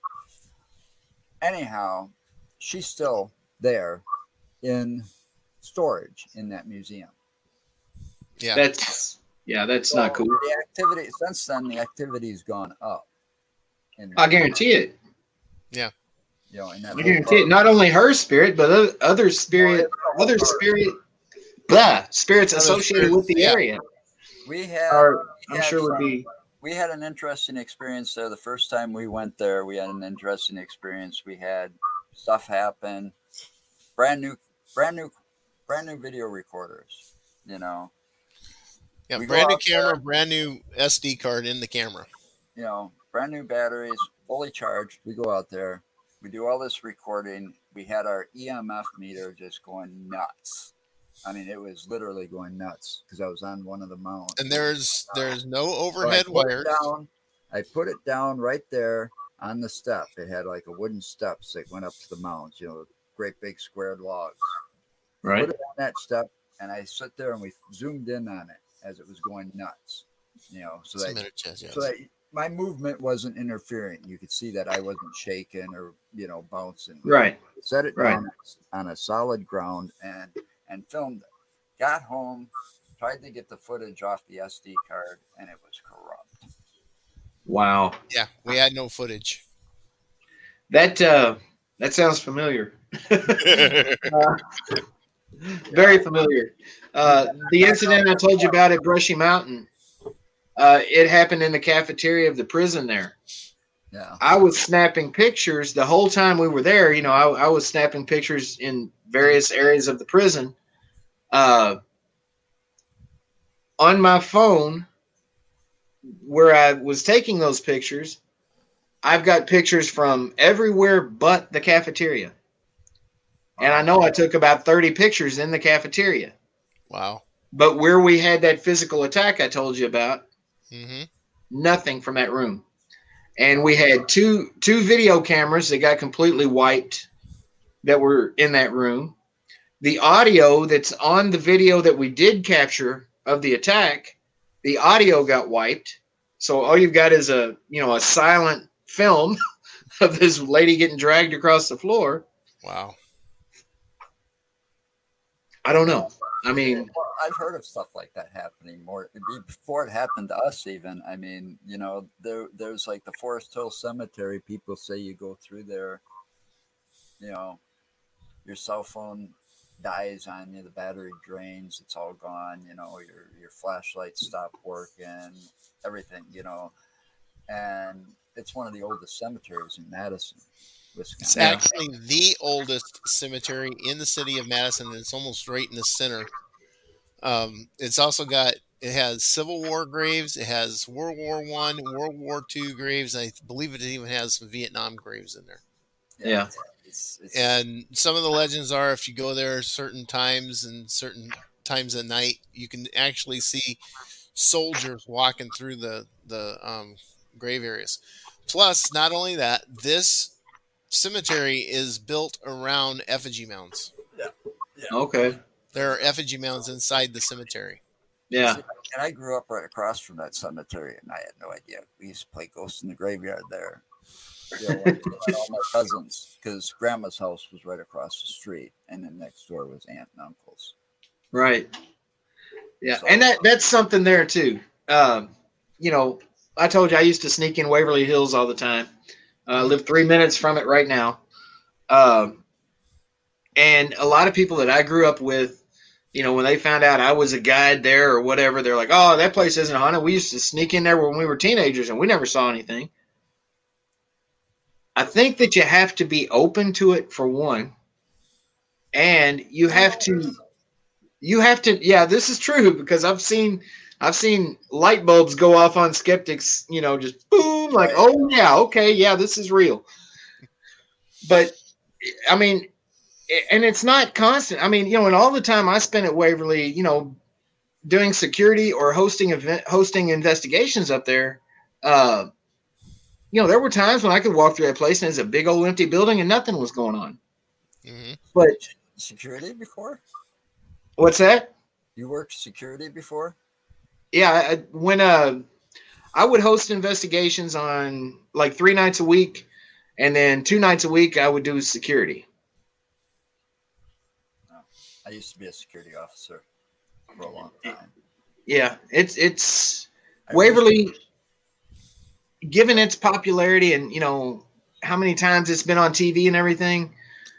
Anyhow, she's still there in storage in that museum. Yeah, that's yeah, that's so not cool. The activity since then, the activity's gone up. I guarantee it. Yeah, you know, in that I guarantee it. Not only her spirit, but other, other spirit, well, other spirit, blah, spirits other associated spirits, with the yeah. area. We had, Are, we I'm had sure some, would be. We had an interesting experience there. The first time we went there, we had an interesting experience. We had stuff happen. Brand new, brand new, brand new video recorders. You know. Yeah, we brand new camera, there, brand new S D card in the camera. You know, brand new batteries, fully charged. We go out there. We do all this recording. We had our E M F meter just going nuts. I mean, it was literally going nuts because I was on one of the mounts. And there's there's no overhead so wires. Down, I put it down right there on the step. It had like a wooden steps that went up to the mounts, you know, great big squared logs. Right. Put it on that step, and I sit there and we zoomed in on it as it was going nuts. You know, so that, chest, yes. so that my movement wasn't interfering. You could see that I wasn't shaking or, you know, bouncing. Right. Set it right. down on a solid ground and and filmed it. Got home, tried to get the footage off the S D card, and it was corrupt. Wow. Yeah, we had no footage. That uh, that sounds familiar. uh, very familiar. Uh, the incident I told you about at Brushy Mountain, uh, it happened in the cafeteria of the prison there. Yeah. I was snapping pictures the whole time we were there. You know, I, I was snapping pictures in various areas of the prison. Uh, on my phone, where I was taking those pictures, I've got pictures from everywhere but the cafeteria. And I know I took about thirty pictures in the cafeteria. Wow. But where we had that physical attack I told you about, mm-hmm. nothing from that room. And we had two two video cameras that got completely wiped that were in that room. The audio that's on the video that we did capture of the attack, the audio got wiped. So all you've got is a, you know, a silent film of this lady getting dragged across the floor. Wow. I don't know. I mean, well, I've heard of stuff like that happening more before it happened to us. Even, I mean, you know, there there's like the Forest Hill Cemetery. People say you go through there, you know, your cell phone dies on you, the battery drains, it's all gone. You know, your your flashlights stop working, everything. You know, and it's one of the oldest cemeteries in Madison, Wisconsin. It's actually the oldest cemetery in the city of Madison, and it's almost right in the center. Um, it's also got, it has Civil War graves, it has World War One, World War Two graves, and I believe it even has some Vietnam graves in there. Yeah. It's, it's, and some of the legends are if you go there certain times and certain times at night, you can actually see soldiers walking through the, the um, grave areas. Plus, not only that, this cemetery is built around effigy mounds. Yeah. yeah. Okay. There are effigy mounds inside the cemetery. Yeah. And I grew up right across from that cemetery, and I had no idea. We used to play Ghosts in the Graveyard there. You know, like, all my cousins, because Grandma's house was right across the street, and then next door was aunt and uncle's. Right. Yeah, So, and that that's something there too. Um, you know, I told you I used to sneak in Waverly Hills all the time. Uh, I live three minutes from it right now. Um, and a lot of people that I grew up with, you know, when they found out I was a guide there or whatever, they're like, "Oh, that place isn't haunted. We used to sneak in there when we were teenagers, and we never saw anything." I think that you have to be open to it for one, and you have to, you have to, yeah, this is true because I've seen, I've seen light bulbs go off on skeptics, you know, just boom, like, oh yeah, okay, yeah, this is real. But I mean, and it's not constant. I mean, you know, and all the time I spent at Waverly, you know, doing security or hosting event, hosting investigations up there, uh, you know, there were times when I could walk through that place and it's a big old empty building and nothing was going on. Mm-hmm. But security before? What's that? You worked security before? Yeah, I, when uh, I would host investigations on like three nights a week, and then two nights a week I would do security. Oh, I used to be a security officer for a long time. Yeah, it's it's I Waverly, wish- given its popularity and you know how many times it's been on T V and everything,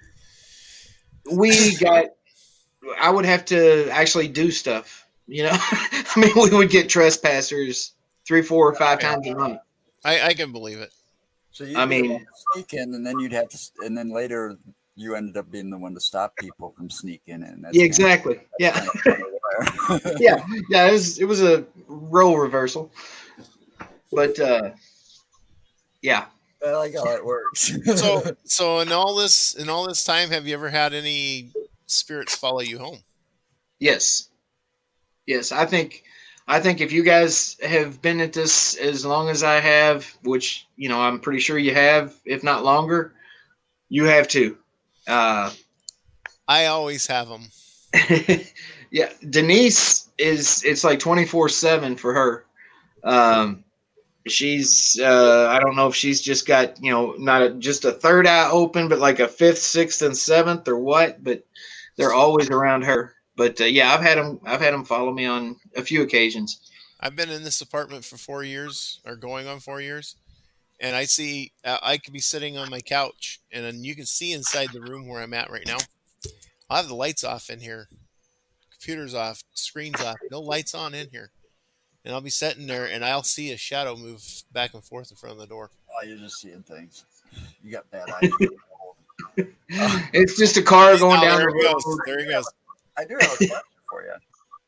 we got. I would have to actually do stuff. You know, I mean, we would get trespassers three, four, or five yeah. times a month. I, I can believe it. So you I mean, sneak in, and then you'd have to, and then later you ended up being the one to stop people from sneaking in. That's yeah, exactly. Kind of, yeah, kind of yeah, yeah. It was it was a role reversal, but uh, yeah. I like how it works. so, so in all this in all this time, have you ever had any spirits follow you home? Yes, yes. I think I think if you guys have been at this as long as I have, which you know I'm pretty sure you have, if not longer, you have too. Uh, I always have them. Yeah, Denise is. It's like twenty-four seven for her. Um, she's. Uh, I don't know if she's just got you know not a, just a third eye open, but like a fifth, sixth, and seventh, or what. But they're always around her. But uh, yeah, I've had them. I've had them follow me on a few occasions. I've been in this apartment for four years, or going on four years, and I see. Uh, I could be sitting on my couch, and then you can see inside the room where I'm at right now. I'll have the lights off in here, computers off, screens off, no lights on in here, and I'll be sitting there, and I'll see a shadow move back and forth in front of the door. Oh, you're just seeing things. You got bad eyes. It's just a car going oh, down there the it road. goes. There he goes. I do have a question for you.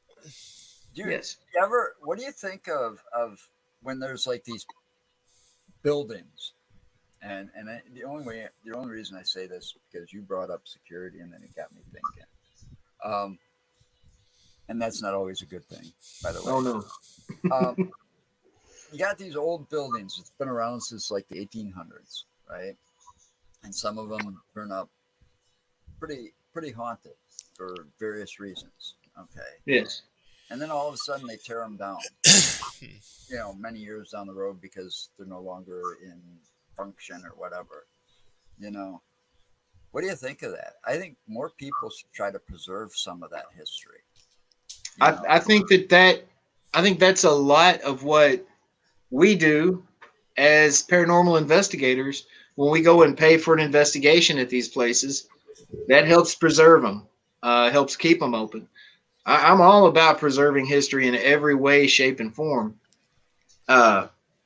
Do you, yes. you ever? What do you think of of when there's like these buildings? And and I, the only way, the only reason I say this is because you brought up security, and then it got me thinking. Um, and that's not always a good thing, by the way. Oh no. um, you got these old buildings. It's been around since like the eighteen hundreds, right? And some of them burn up pretty pretty haunted for various reasons. Okay. Yes. And then all of a sudden they tear them down. You know, many years down the road because they're no longer in function or whatever. You know, what do you think of that? I think more people should try to preserve some of that history. I, I think that that I think that's a lot of what we do as paranormal investigators when we go and pay for an investigation at these places. That helps preserve them, uh, helps keep them open. I, I'm all about preserving history in every way, shape, and form. Uh,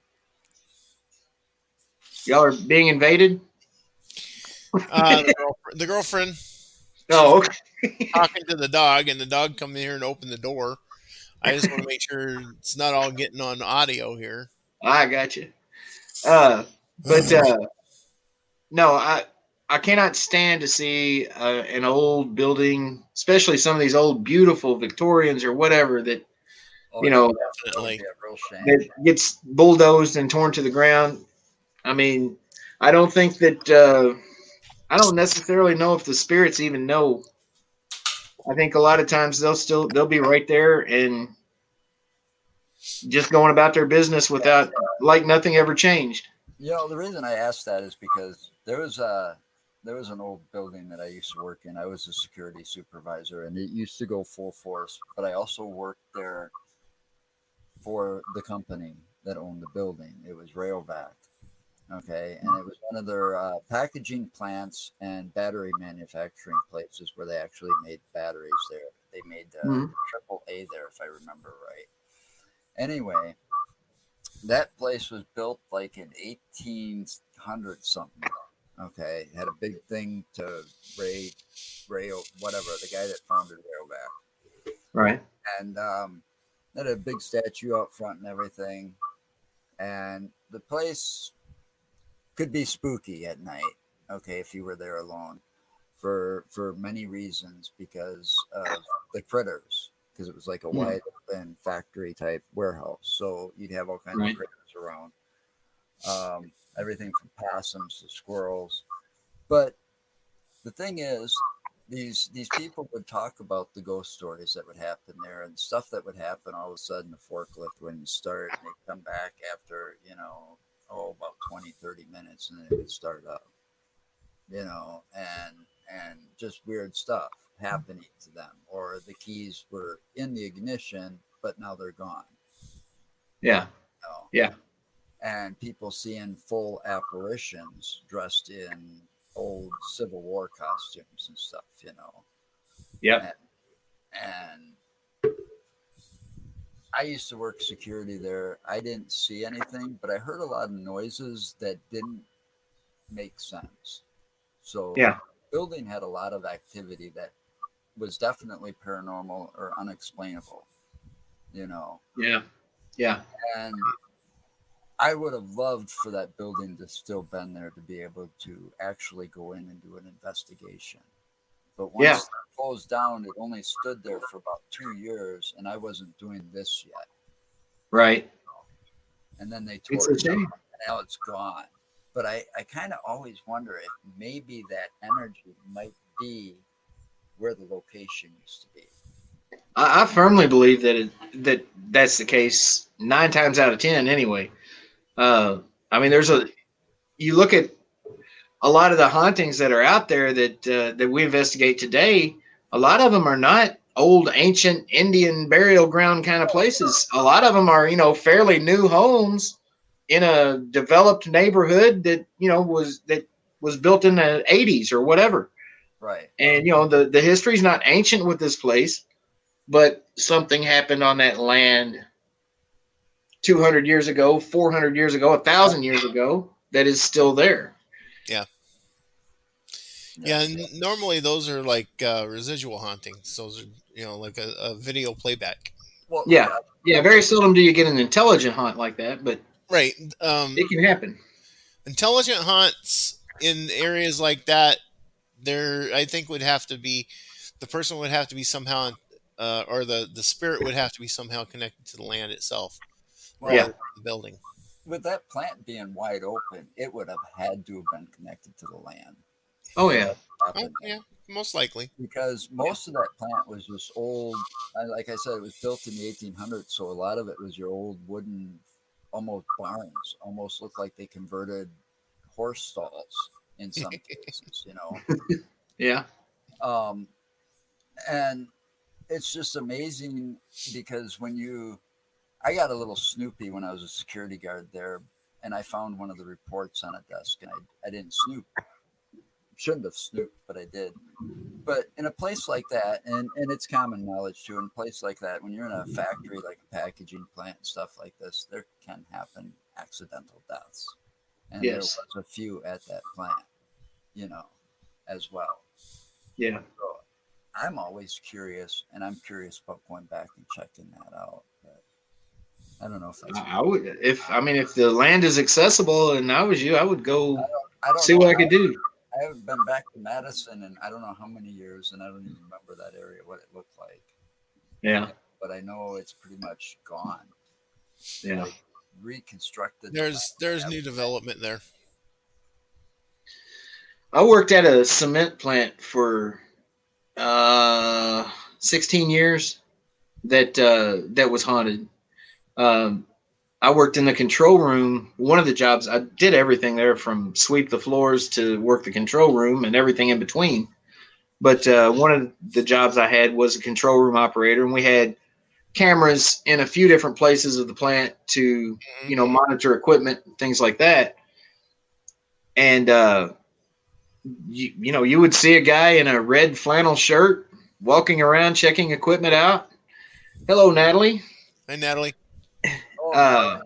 y'all are being invaded? Uh, the, girlfriend, the girlfriend. Oh, okay. Talking to the dog, and the dog come in here and open the door. I just want to make sure it's not all getting on audio here. I got you. Uh, but uh, no, I I cannot stand to see uh, an old building, especially some of these old beautiful Victorians or whatever that Oh, you know Definitely. yeah, real shame. that gets bulldozed and torn to the ground. I mean, I don't think that uh, I don't necessarily know if the spirits even know. I think a lot of times they'll still they'll be right there and just going about their business without like nothing ever changed. You know, the reason I asked that is because there was a there was an old building that I used to work in. I was a security supervisor, and it used to go full force. But I also worked there for the company that owned the building. It was Rayovac, okay, and it was one of their uh, packaging plants and battery manufacturing places where they actually made batteries there. They made uh, Mhm. triple A there, if I remember right. Anyway, that place was built like in eighteen hundred something. Okay, had a big thing to Ray, Ray, whatever, the guy that founded Rayovac. Right. And um, had a big statue out front and everything. And the place could be spooky at night. Okay, if you were there alone, for for many reasons, because of the critters. Because it was like a Hmm. wide open factory type warehouse. So you'd have all kinds Right. of critters around, um, everything from possums to squirrels. But the thing is, these these people would talk about the ghost stories that would happen there and stuff that would happen all of a sudden. The forklift wouldn't start, and they'd come back after, you know, oh, about twenty, thirty minutes, and then it would start up, you know, and and just weird stuff happening to them, or the keys were in the ignition, but now they're gone. Yeah. You know? Yeah. And people seeing full apparitions dressed in old Civil War costumes and stuff, you know. Yep. And, and I used to work security there. I didn't see anything, but I heard a lot of noises that didn't make sense. So Yeah. the building had a lot of activity that was definitely paranormal or unexplainable, you know. Yeah. Yeah. And I would have loved for that building to still been there to be able to actually go in and do an investigation. But once Yeah. it closed down, it only stood there for about two years, and I wasn't doing this yet. Right. And then they tore It's a it down, shame. and now it's gone. But I, I kind of always wonder if maybe that energy might be where the location used to be. I, I firmly believe that it, that that's the case nine times out of ten. Anyway, uh, I mean, there's a you look at a lot of the hauntings that are out there that uh, that we investigate today. A lot of them are not old ancient Indian burial ground kind of places. A lot of them are, you know, fairly new homes in a developed neighborhood that, you know, was that was built in the eighties or whatever. Right. And, you know, the, the history's not ancient with this place, but something happened on that land two hundred years ago, four hundred years ago, one thousand years ago that is still there. Yeah. Yeah, and normally those are like uh, residual hauntings. Those are, you know, like a, a video playback. Well, Yeah. Yeah, very seldom do you get an intelligent haunt like that, but Right. Um, it can happen. intelligent haunts in areas like that, there, I think, would have to be, the person would have to be somehow, uh, or the, the spirit would have to be somehow connected to the land itself. Well, Yeah. The building. with that plant being wide open, it would have had to have been connected to the land. Oh, yeah. Oh, yeah, most likely. Because most of that plant was just old. uh, Like I said, it was built in the eighteen hundreds, so a lot of it was your old wooden, almost barns. Almost looked like they converted horse stalls in some cases, you know. Yeah. Um, and it's just amazing because when you, I got a little snoopy when I was a security guard there, and I found one of the reports on a desk, and I, I didn't snoop. Shouldn't have snooped, but I did. But in a place like that, and, and it's common knowledge too, in a place like that, when you're in a factory like a packaging plant and stuff like this, there can happen accidental deaths. And there Yes. was a few at that plant, you know, as well. Yeah. So I'm always curious, and I'm curious about going back and checking that out. But I don't know if that's. I I would, if, I mean, if the land is accessible and I was you, I would go I don't see know what I how- could do. I haven't been back to Madison in I don't know how many years, and I don't even remember that area, what it looked like. Yeah. But I know it's pretty much gone. Yeah. Like, reconstructed. There's there's new development there. I worked at a cement plant for uh, sixteen years that uh, that was haunted. Um, I worked in the control room. One of the jobs, I did everything there from sweep the floors to work the control room and everything in between. But uh, one of the jobs I had was a control room operator, and we had cameras in a few different places of the plant to, you know, monitor equipment, things like that. And, uh, you, you know, you would see a guy in a red flannel shirt walking around checking equipment out. Hello, Natalie. Hey, Natalie. Oh, Uh,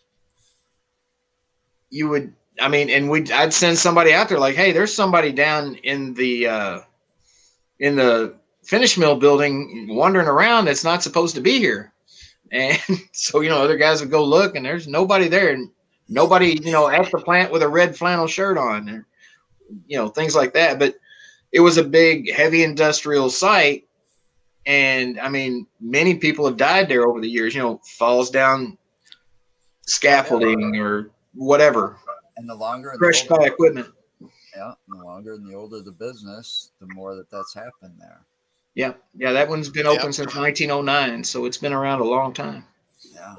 you would, I mean, and we, I'd send somebody out there like, hey, there's somebody down in the, uh, in the finish mill building wandering around that's not supposed to be here. And so, you know, other guys would go look and there's nobody there, and nobody, you know, at the plant with a red flannel shirt on, and, you know, things like that. But it was a big, heavy industrial site. And I mean, many people have died there over the years, you know, falls down scaffolding or whatever, And the longer and the crushed older, by equipment. yeah, and the longer and the older the business, the more that that's happened there. Yeah. Yeah. That one's been open since nineteen oh nine. So it's been around a long time. Yeah.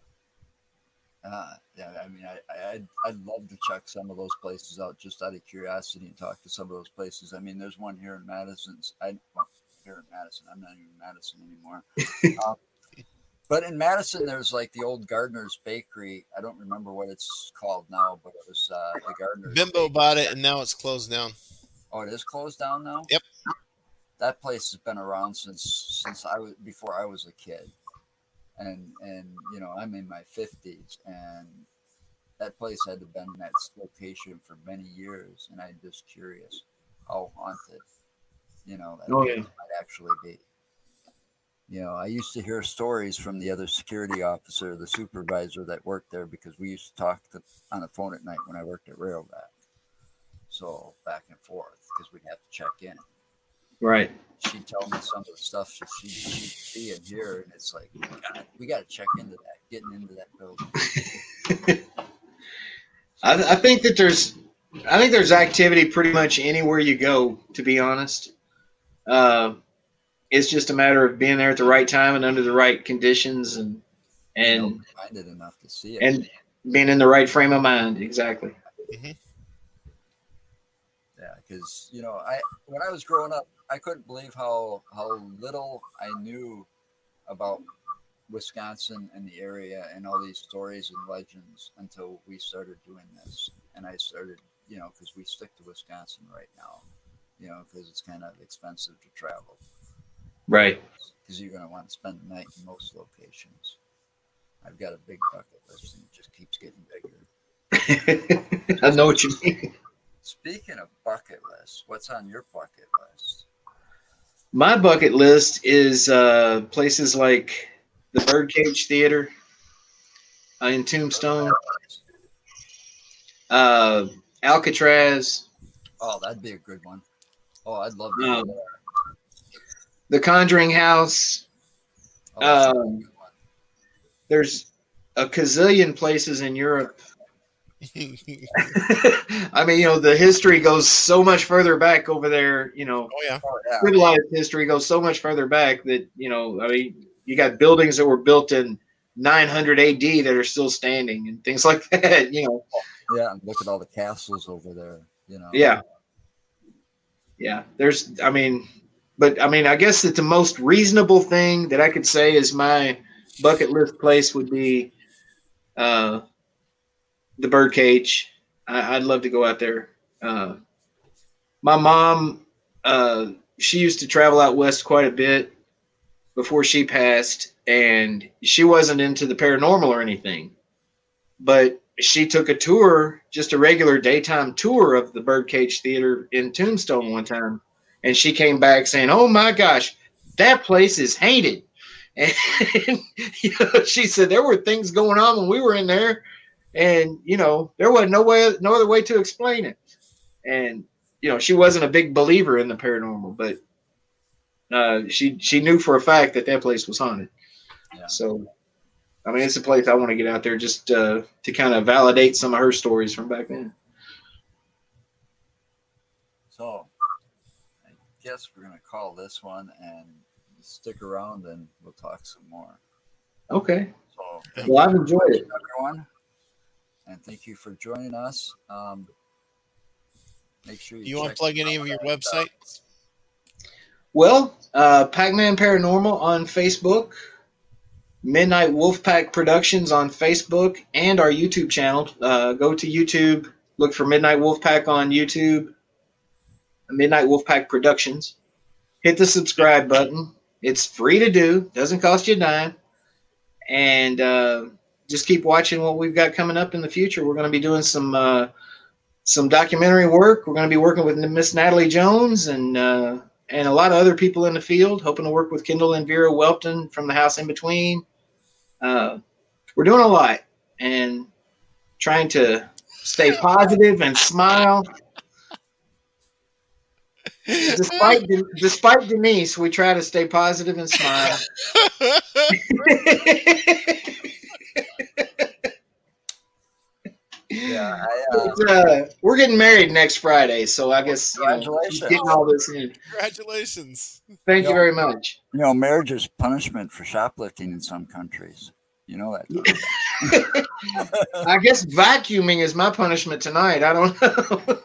Uh, yeah, I mean, I, I, I'd, I'd love to check some of those places out just out of curiosity and talk to some of those places. I mean, there's one here in Madison. I, well, here in Madison. I'm not even in Madison anymore. um, but in Madison, there's like the old Gardner's Bakery. I don't remember what it's called now, but it was uh, the Gardner's Bimbo Bakery. bought it, and now it's closed down. Oh, it is closed down now? Yep. That place has been around since since I was before I was a kid. And, and you know, I'm in my fifties, and that place had to have been in that location for many years. And I'm just curious how haunted, you know, that Oh, place yeah. might actually be. You know, I used to hear stories from the other security officer, the supervisor that worked there, because we used to talk to, on the phone at night when I worked at Railback. So back and forth, because we'd have to check in. Right. She'd tell me some of the stuff that she, she'd see and hear, and it's like, God, we got to check into that, getting into that building. I, I think that there's, I think there's activity pretty much anywhere you go, to be honest. Uh, it's just a matter of being there at the right time and under the right conditions, and and You know, minded enough to see it. and being in the right frame of mind. Exactly. Mm-hmm. Yeah, because you know, I when I was growing up, I couldn't believe how how little I knew about Wisconsin and the area and all these stories and legends until we started doing this. And I started, you know, because we stick to Wisconsin right now, you know, because it's kind of expensive to travel. Right. Because you're going to want to spend the night in most locations. I've got a big bucket list, and it just keeps getting bigger. I know what you mean. Speaking of bucket lists, what's on your bucket list? My bucket list is uh, places like the Birdcage Theater uh, in Tombstone, uh, Alcatraz, Oh, that'd be a good one. Oh, I'd love to Um, go there. the Conjuring House. Oh, that's a um, good one. There's a gazillion places in Europe. I mean, you know, the history goes so much further back over there. You know, Oh yeah. Oh, yeah. civilized history goes so much further back that, you know, I mean, you got buildings that were built in nine hundred A D that are still standing and things like that, you know. Yeah, and look at all the castles over there, you know. Yeah. Yeah. There's, I mean, but I mean, I guess that the most reasonable thing that I could say is my bucket list place would be uh, the Birdcage. I, I'd love to go out there. Uh, my mom, uh, she used to travel out west quite a bit before she passed, and she wasn't into the paranormal or anything, but she took a tour, just a regular daytime tour of the Birdcage Theater in Tombstone one time, and she came back saying, "Oh my gosh, that place is haunted." And you know, she said there were things going on when we were in there, and you know, there wasn't no way, no other way to explain it. And you know, she wasn't a big believer in the paranormal, but uh, she she knew for a fact that that place was haunted. Yeah. So, I mean, it's a place I want to get out there just uh, to kind of validate some of her stories from back then. So, I guess we're going to call this one and stick around and we'll talk some more. Okay. So, Well, I've enjoyed it. everyone. And thank you for joining us. Um, make sure you, You want check to plug any out of your that, uh, websites? Well, uh, Pac-Man Paranormal on Facebook, Midnight Wolfpack Productions on Facebook, and our YouTube channel. Uh, go to YouTube, look for Midnight Wolfpack on YouTube, Midnight Wolfpack Productions. Hit the subscribe button. It's free to do. Doesn't cost you a dime. And uh, just keep watching what we've got coming up in the future. We're going to be doing some uh, some documentary work. We're going to be working with Miss Natalie Jones and uh, and a lot of other people in the field, hoping to work with Kendall and Vera Welton from the House in Between. Uh, we're doing a lot and trying to stay positive and smile. Despite despite Denise, we try to stay positive and smile. Yeah, I, uh, But, uh, we're getting married next Friday, so I guess you know, Congratulations. getting all this in. Congratulations. Thank You you know- very much. you know, marriage is punishment for shoplifting in some countries. You know that. don't you? I guess vacuuming is my punishment tonight. I don't know.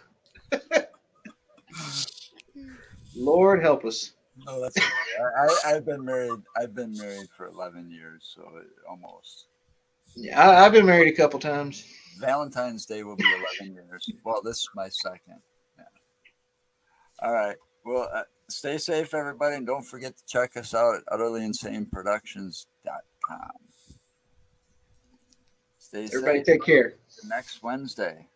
Lord help us. No, that's okay. I, I, I've been married. I've been married for eleven years, so it, almost. Yeah, I, I've been married a couple times. Valentine's Day will be eleven years. Well, this is my second. Yeah. All right. Well, uh, stay safe, everybody, and don't forget to check us out at utterly insane productions dot com. Stay Everybody safe. take care. Next Wednesday.